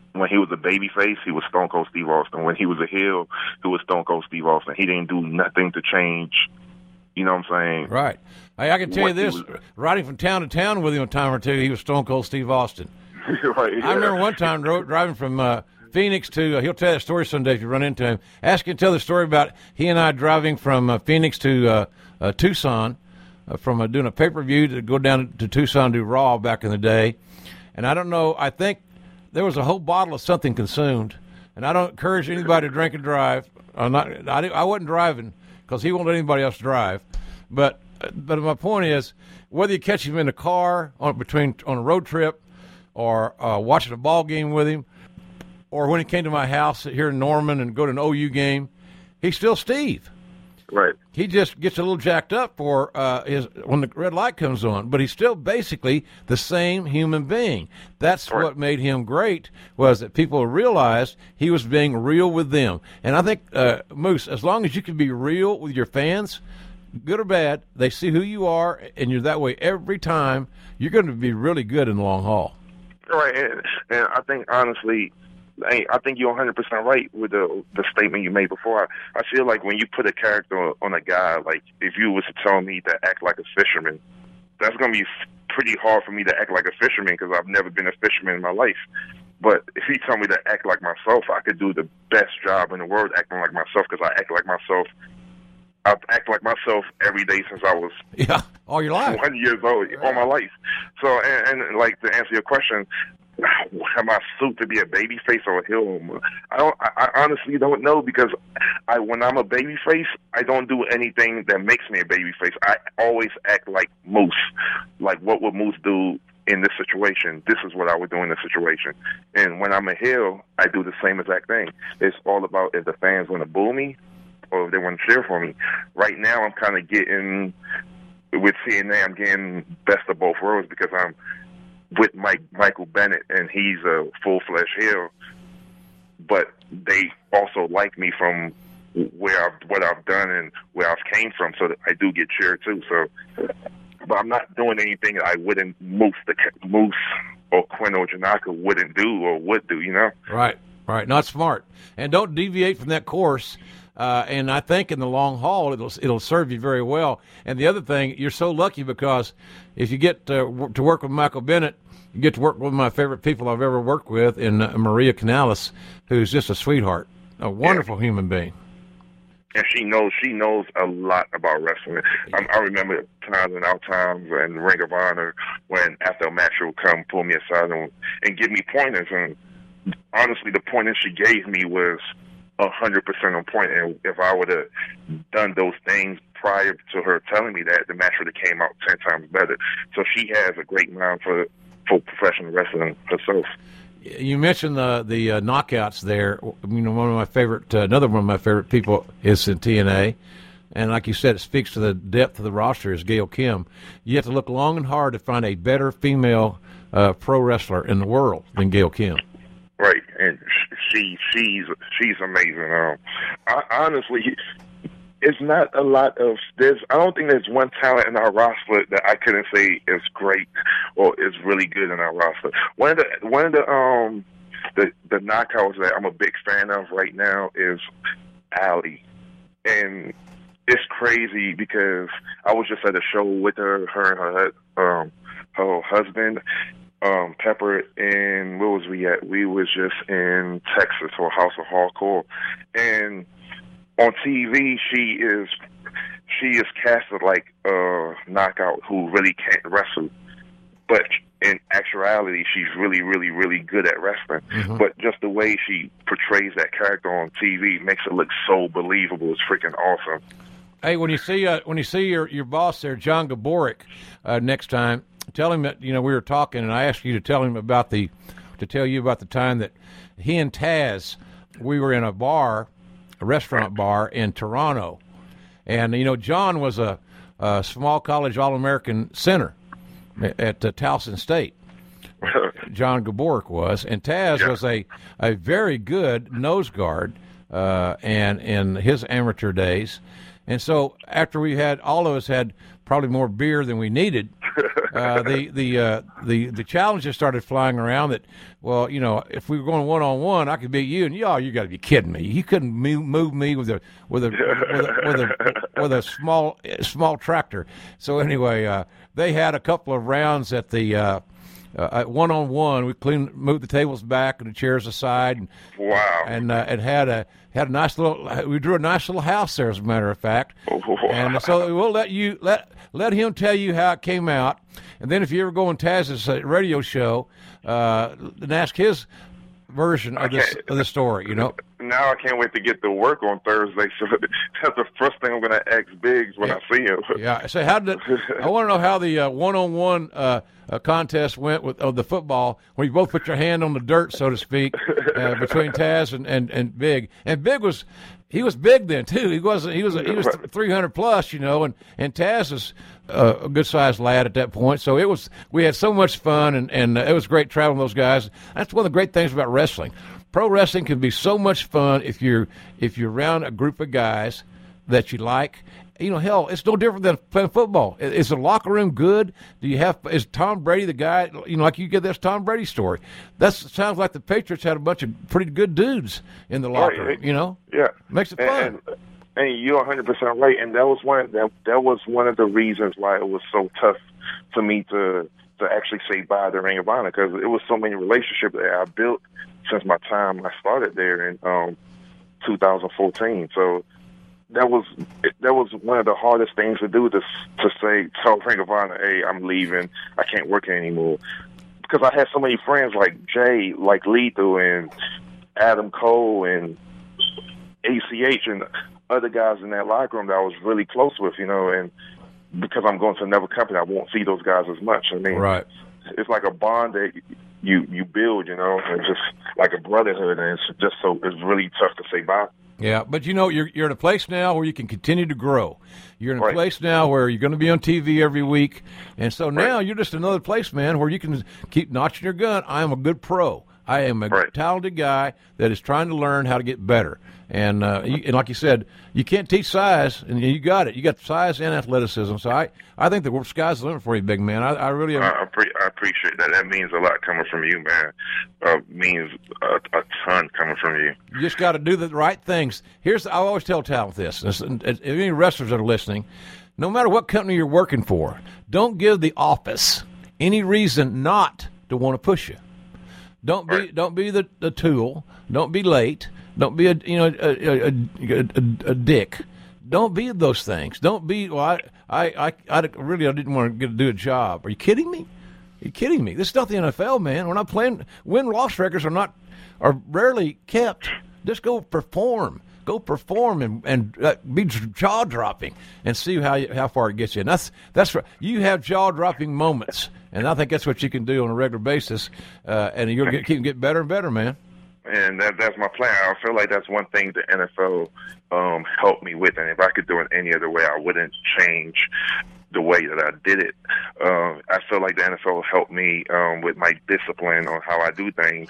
when he was a babyface, he was Stone Cold Steve Austin. When he was a heel, he was Stone Cold Steve Austin. He didn't do nothing to change. You know what I'm saying? Right. Hey, I can tell you this: riding from town to town with him a time or two, he was Stone Cold Steve Austin. Right. Yeah. I remember one time driving from Phoenix to. He'll tell that story someday if you run into him. Ask him to tell the story about he and I driving from Phoenix to Tucson, from doing a pay-per-view to go down to Tucson to do Raw back in the day. And I don't know. I think there was a whole bottle of something consumed. And I don't encourage anybody to drink and drive. I wasn't driving because he won't let anybody else drive. But my point is, whether you catch him in a car on a road trip, or watching a ball game with him, or when he came to my house here in Norman and go to an OU game, he's still Steve. Right. He just gets a little jacked up for when the red light comes on, but he's still basically the same human being. That's right. What made him great, was that people realized he was being real with them. And I think, Moose, as long as you can be real with your fans, good or bad, they see who you are, and you're that way every time, you're going to be really good in the long haul. Right, and I think, honestly, I think you're 100% right with the statement you made before. I feel like when you put a character on a guy, like if you was to tell me to act like a fisherman, that's going to be pretty hard for me to act like a fisherman because I've never been a fisherman in my life. But if you tell me to act like myself, I could do the best job in the world acting like myself because I act like myself. I've acted like myself every day since I was all your life, 1 year old, all my life. So, and like to answer your question, am I suited to be a baby face or a heel? I honestly don't know because when I'm a baby face, I don't do anything that makes me a baby face. I always act like Moose. Like, what would Moose do in this situation? This is what I would do in this situation. And when I'm a heel, I do the same exact thing. It's all about if the fans want to boo me or if they want to cheer for me. Right now, I'm kind of getting, with TNA, I'm getting best of both worlds because I'm with Michael Bennett, and he's a full-fledged heel, but they also like me from what I've done and where I've came from, so that I do get cheered too. So, but I'm not doing anything that I wouldn't Moose or Quinn or Janaka wouldn't do or would do, you know? Right. Not smart. And don't deviate from that course. And I think in the long haul, it'll serve you very well. And the other thing, you're so lucky because if you get to work with Michael Bennett, you get to work with one of my favorite people I've ever worked with in Maria Canales, who's just a sweetheart, a wonderful human being. And she knows a lot about wrestling. I remember times and out times and Ring of Honor when after a match she would come pull me aside and give me pointers. And honestly, the pointers she gave me was 100% on point, and if I would have done those things prior to her telling me that, the match would have came out 10 times better. So she has a great mind for professional wrestling herself. You mentioned the knockouts there. You know, another one of my favorite people is in TNA, and like you said, it speaks to the depth of the roster is Gail Kim. You have to look long and hard to find a better female pro wrestler in the world than Gail Kim. Right, and she's amazing. Honestly, it's not a lot of I don't think there's one talent in our roster that I couldn't say is great or is really good in our roster. One of the knockouts that I'm a big fan of right now is Allie, and it's crazy because I was just at a show with her and her husband. Pepper, and where was we at? We was just in Texas for House of Hardcore, and on TV she is casted like a knockout who really can't wrestle, but in actuality she's really, really, really good at wrestling. Mm-hmm. But just the way she portrays that character on TV makes it look so believable. It's freaking awesome. Hey, when you see your boss there, John Gaborik, next time, tell him that, you know, we were talking, and I asked you to tell you about the time that he and Taz, we were in a restaurant bar in Toronto, and you know, John was a small college All-American center at Towson State. John Gaborik was, and Taz was a very good nose guard, and in his amateur days. And so after all of us had probably more beer than we needed, the challenges started flying around that, well, if we were going 1-on-1, I could beat you, and you got to be kidding me. You couldn't move me with a small tractor. So anyway, they had a couple of rounds at the at 1-on-1. We moved the tables back and the chairs aside. And, wow! And had a nice little. We drew a nice little house there, as a matter of fact. And so we'll let him tell you how it came out, and then if you ever go on Taz's radio show, and ask his version of the story. Now I can't wait to get to work on Thursday. So that's the first thing I'm going to ask Biggs when I see him. Yeah. So I want to know how the 1-on-1 contest went with the football, where you both put your hand on the dirt, so to speak, between Taz and Big. And Big was big then too. He was 300 plus, and Taz was a good sized lad at that point. So we had so much fun, and it was great traveling with those guys. That's one of the great things about wrestling. Pro wrestling can be so much fun if you're around a group of guys that you like. Hell, it's no different than playing football. Is the locker room good? Is Tom Brady the guy? Like you get this Tom Brady story. That sounds like the Patriots had a bunch of pretty good dudes in the locker room. Yeah, makes it fun. And you're 100% right. And that was one of the reasons why it was so tough for me to actually say bye to Ring of Honor, because it was so many relationships that I built since my time I started there in 2014. So that was one of the hardest things to do, to tell Ring of Honor, hey, I'm leaving, I can't work anymore. Because I had so many friends like Jay, like Lethal, and Adam Cole, and ACH, and other guys in that locker room that I was really close with, and because I'm going to another company, I won't see those guys as much. I mean, right. It's like a bond that you build, and just like a brotherhood, and it's really tough to say bye. Yeah, but you're in a place now where you can continue to grow. You're in a place now where you're going to be on TV every week, and so now you're just another place, man, where you can keep notching your gun. I am a good pro. I am a talented guy that is trying to learn how to get better. And like you said, you can't teach size, and you got it. You got size and athleticism. So I think the sky's the limit for you, big man. I really am. I appreciate that. That means a lot coming from you, man. Means a ton coming from you. You just got to do the right things. I always tell talent this. If any wrestlers that are listening, no matter what company you're working for, don't give the office any reason not to want to push you. Don't be the tool. Don't be late. Don't be a dick. Don't be those things. Don't be. Well, I didn't want to do a job. Are you kidding me? This is not the NFL, man. We're not playing. Win-loss records are rarely kept. Just go perform. And be jaw dropping and see how far it gets you. And that's you have jaw dropping moments, and I think that's what you can do on a regular basis, and you'll keep getting better and better, man. And that's my plan. I feel like that's one thing the NFL helped me with, and if I could do it any other way, I wouldn't change the way that I did it. I feel like the NFL helped me with my discipline on how I do things.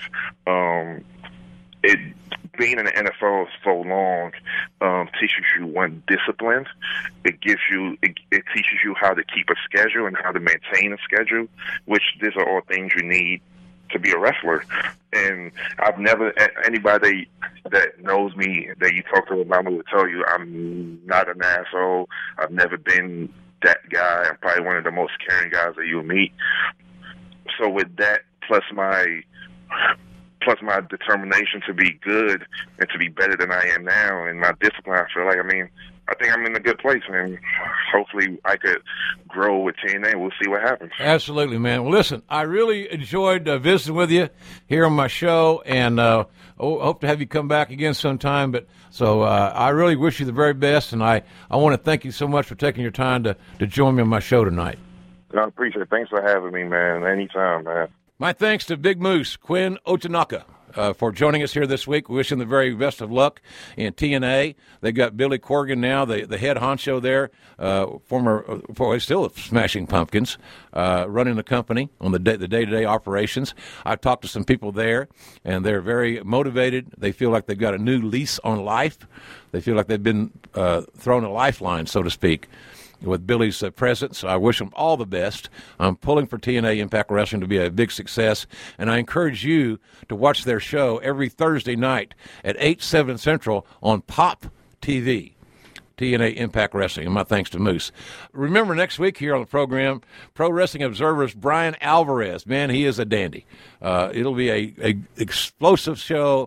Being in the NFL so long teaches you one discipline. It teaches you how to keep a schedule and how to maintain a schedule, which these are all things you need to be a wrestler. And I've never, anybody that knows me, that you talk to about me, will tell you I'm not an asshole. I've never been that guy. I'm probably one of the most caring guys that you'll meet. So with that, plus my determination to be good and to be better than I am now, and my discipline, I think I'm in a good place, and hopefully I could grow with TNA. We'll see what happens. Absolutely, man. Well, listen, I really enjoyed visiting with you here on my show, and hope to have you come back again sometime. So I really wish you the very best, and I want to thank you so much for taking your time to join me on my show tonight. I appreciate it. Thanks for having me, man. Anytime, man. My thanks to Big Moose, Quinn Otanaka, for joining us here this week. We wish him the very best of luck in TNA. They've got Billy Corgan now, the head honcho there, he's still Smashing Pumpkins, running the company on the day-to-day operations. I've talked to some people there, and they're very motivated. They feel like they've got a new lease on life. They feel like they've been thrown a lifeline, so to speak. with Billy's presence. I wish him all the best. I'm pulling for TNA Impact Wrestling to be a big success, and I encourage you to watch their show every Thursday night at 8, 7 Central on Pop TV. TNA Impact Wrestling, and my thanks to Moose. Remember, next week here on the program, Pro Wrestling Observer's Brian Alvarez. Man, he is a dandy. It'll be a explosive show,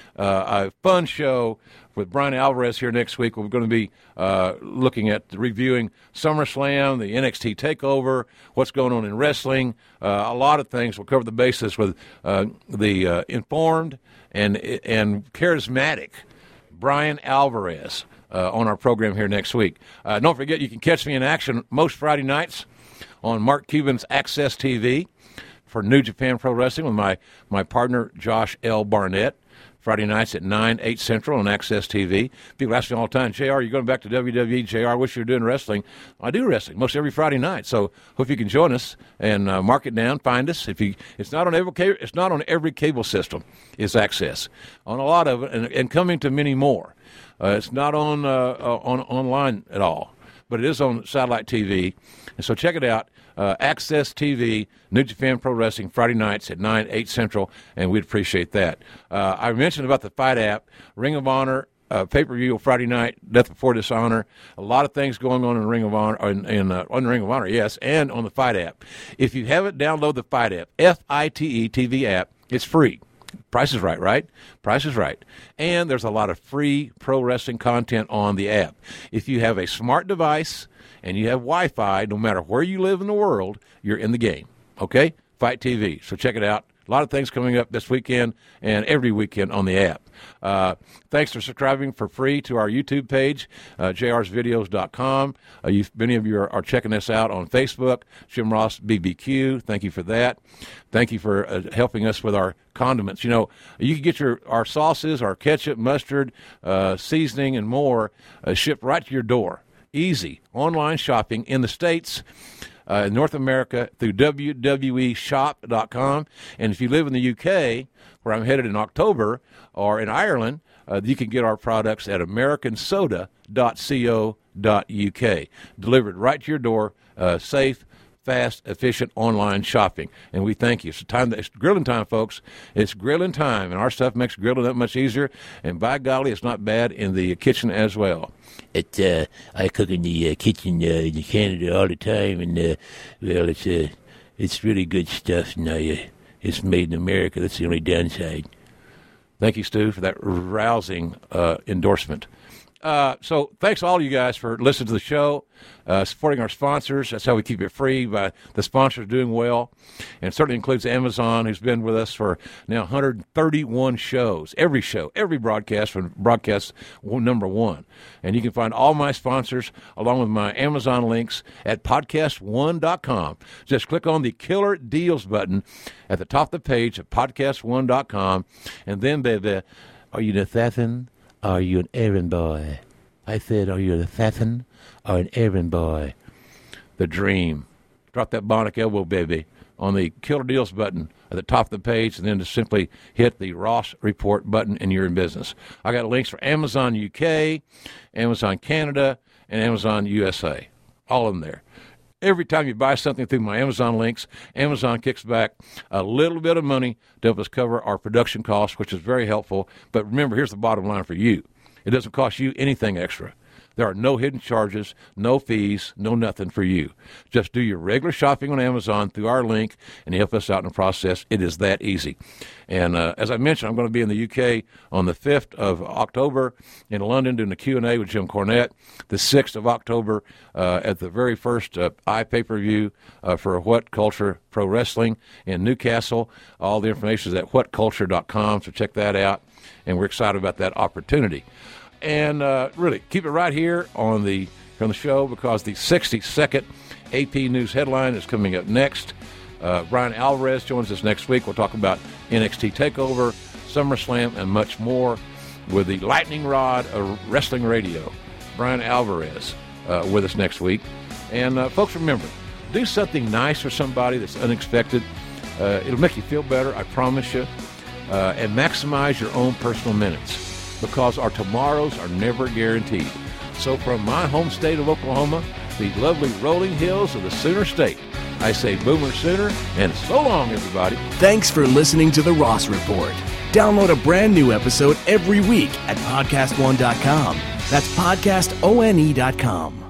a fun show with Brian Alvarez here next week. We're going to be looking at reviewing SummerSlam, the NXT TakeOver, what's going on in wrestling, a lot of things. We'll cover the basis with the informed and charismatic Brian Alvarez on our program here next week. Don't forget, you can catch me in action most Friday nights on Mark Cuban's Access TV for New Japan Pro Wrestling with my partner, Josh L. Barnett. Friday nights at 9, 8 Central on Access TV. People ask me all the time, JR, you're going back to WWE? JR, I wish you were doing wrestling. I do wrestling most every Friday night, so hope you can join us and mark it down, find us. It's not on every cable system. It's Access on a lot of it, and coming to many more. It's not on online at all, but it is on satellite TV, and so check it out. Access TV, New Japan Pro Wrestling, Friday nights at 9, 8 Central, and we'd appreciate that. I mentioned about the Fight app, Ring of Honor, pay-per-view Friday night, Death Before Dishonor. A lot of things going on in Ring of Honor, on Ring of Honor, yes, and on the Fight app. If you haven't, download the Fight app, FITE TV app. It's free. Price is right, right? Price is right. And there's a lot of free pro wrestling content on the app. If you have a smart device and you have Wi-Fi, no matter where you live in the world, you're in the game. Okay? Fight TV. So check it out. A lot of things coming up this weekend and every weekend on the app. Thanks for subscribing for free to our YouTube page, jrsvideos.com. Many of you are checking us out on Facebook, Jim Ross BBQ. Thank you for that. Thank you for helping us with our condiments. You know, you can get our sauces, our ketchup, mustard, seasoning, and more shipped right to your door. Easy online shopping in the States. North America through www.shop.com. And if you live in the UK, where I'm headed in October, or in Ireland, you can get our products at americansoda.co.uk. Delivered right to your door, safe, fast, efficient online shopping. And we thank you. It's grilling time, folks. It's grilling time, and our stuff makes grilling that much easier. And by golly, it's not bad in the kitchen as well. I cook in the kitchen in Canada all the time, and it's really good stuff. Now it's made in America. That's the only downside. Thank you, Stu, for that rousing endorsement. So thanks to all you guys for listening to the show, supporting our sponsors. That's how we keep it free, by the sponsors doing well. And it certainly includes Amazon, who's been with us for now 131 shows. Every show, every broadcast from broadcast number one. And you can find all my sponsors along with my Amazon links at podcast1.com. Just click on the Killer Deals button at the top of the page at podcast1.com. And then, baby, are you an assassin? Are you an errand boy? I said, are you an assassin or an errand boy? The dream. Drop that bionic elbow, baby, on the Killer Deals button at the top of the page, and then just simply hit the Ross Report button, and you're in business. I got links for Amazon UK, Amazon Canada, and Amazon USA. All of them there. Every time you buy something through my Amazon links, Amazon kicks back a little bit of money to help us cover our production costs, which is very helpful. But remember, here's the bottom line for you. It doesn't cost you anything extra. There are no hidden charges, no fees, no nothing for you. Just do your regular shopping on Amazon through our link, and you help us out in the process. It is that easy. And as I mentioned, I'm going to be in the UK on the 5th of October in London doing a Q&A with Jim Cornette. The 6th of October at the very first iPay-per-view for What Culture Pro Wrestling in Newcastle. All the information is at whatculture.com, so check that out. And we're excited about that opportunity. And really, keep it right here on the show, because the 60-second AP News headline is coming up next. Brian Alvarez joins us next week. We'll talk about NXT TakeOver, SummerSlam, and much more with the lightning rod of wrestling radio. Brian Alvarez with us next week. And folks, remember, do something nice for somebody that's unexpected. It'll make you feel better, I promise you. And maximize your own personal minutes, because our tomorrows are never guaranteed. So from my home state of Oklahoma, the lovely rolling hills of the Sooner State. I say Boomer Sooner, and so long, everybody. Thanks for listening to The Ross Report. Download a brand new episode every week at podcastone.com. That's podcastone.com.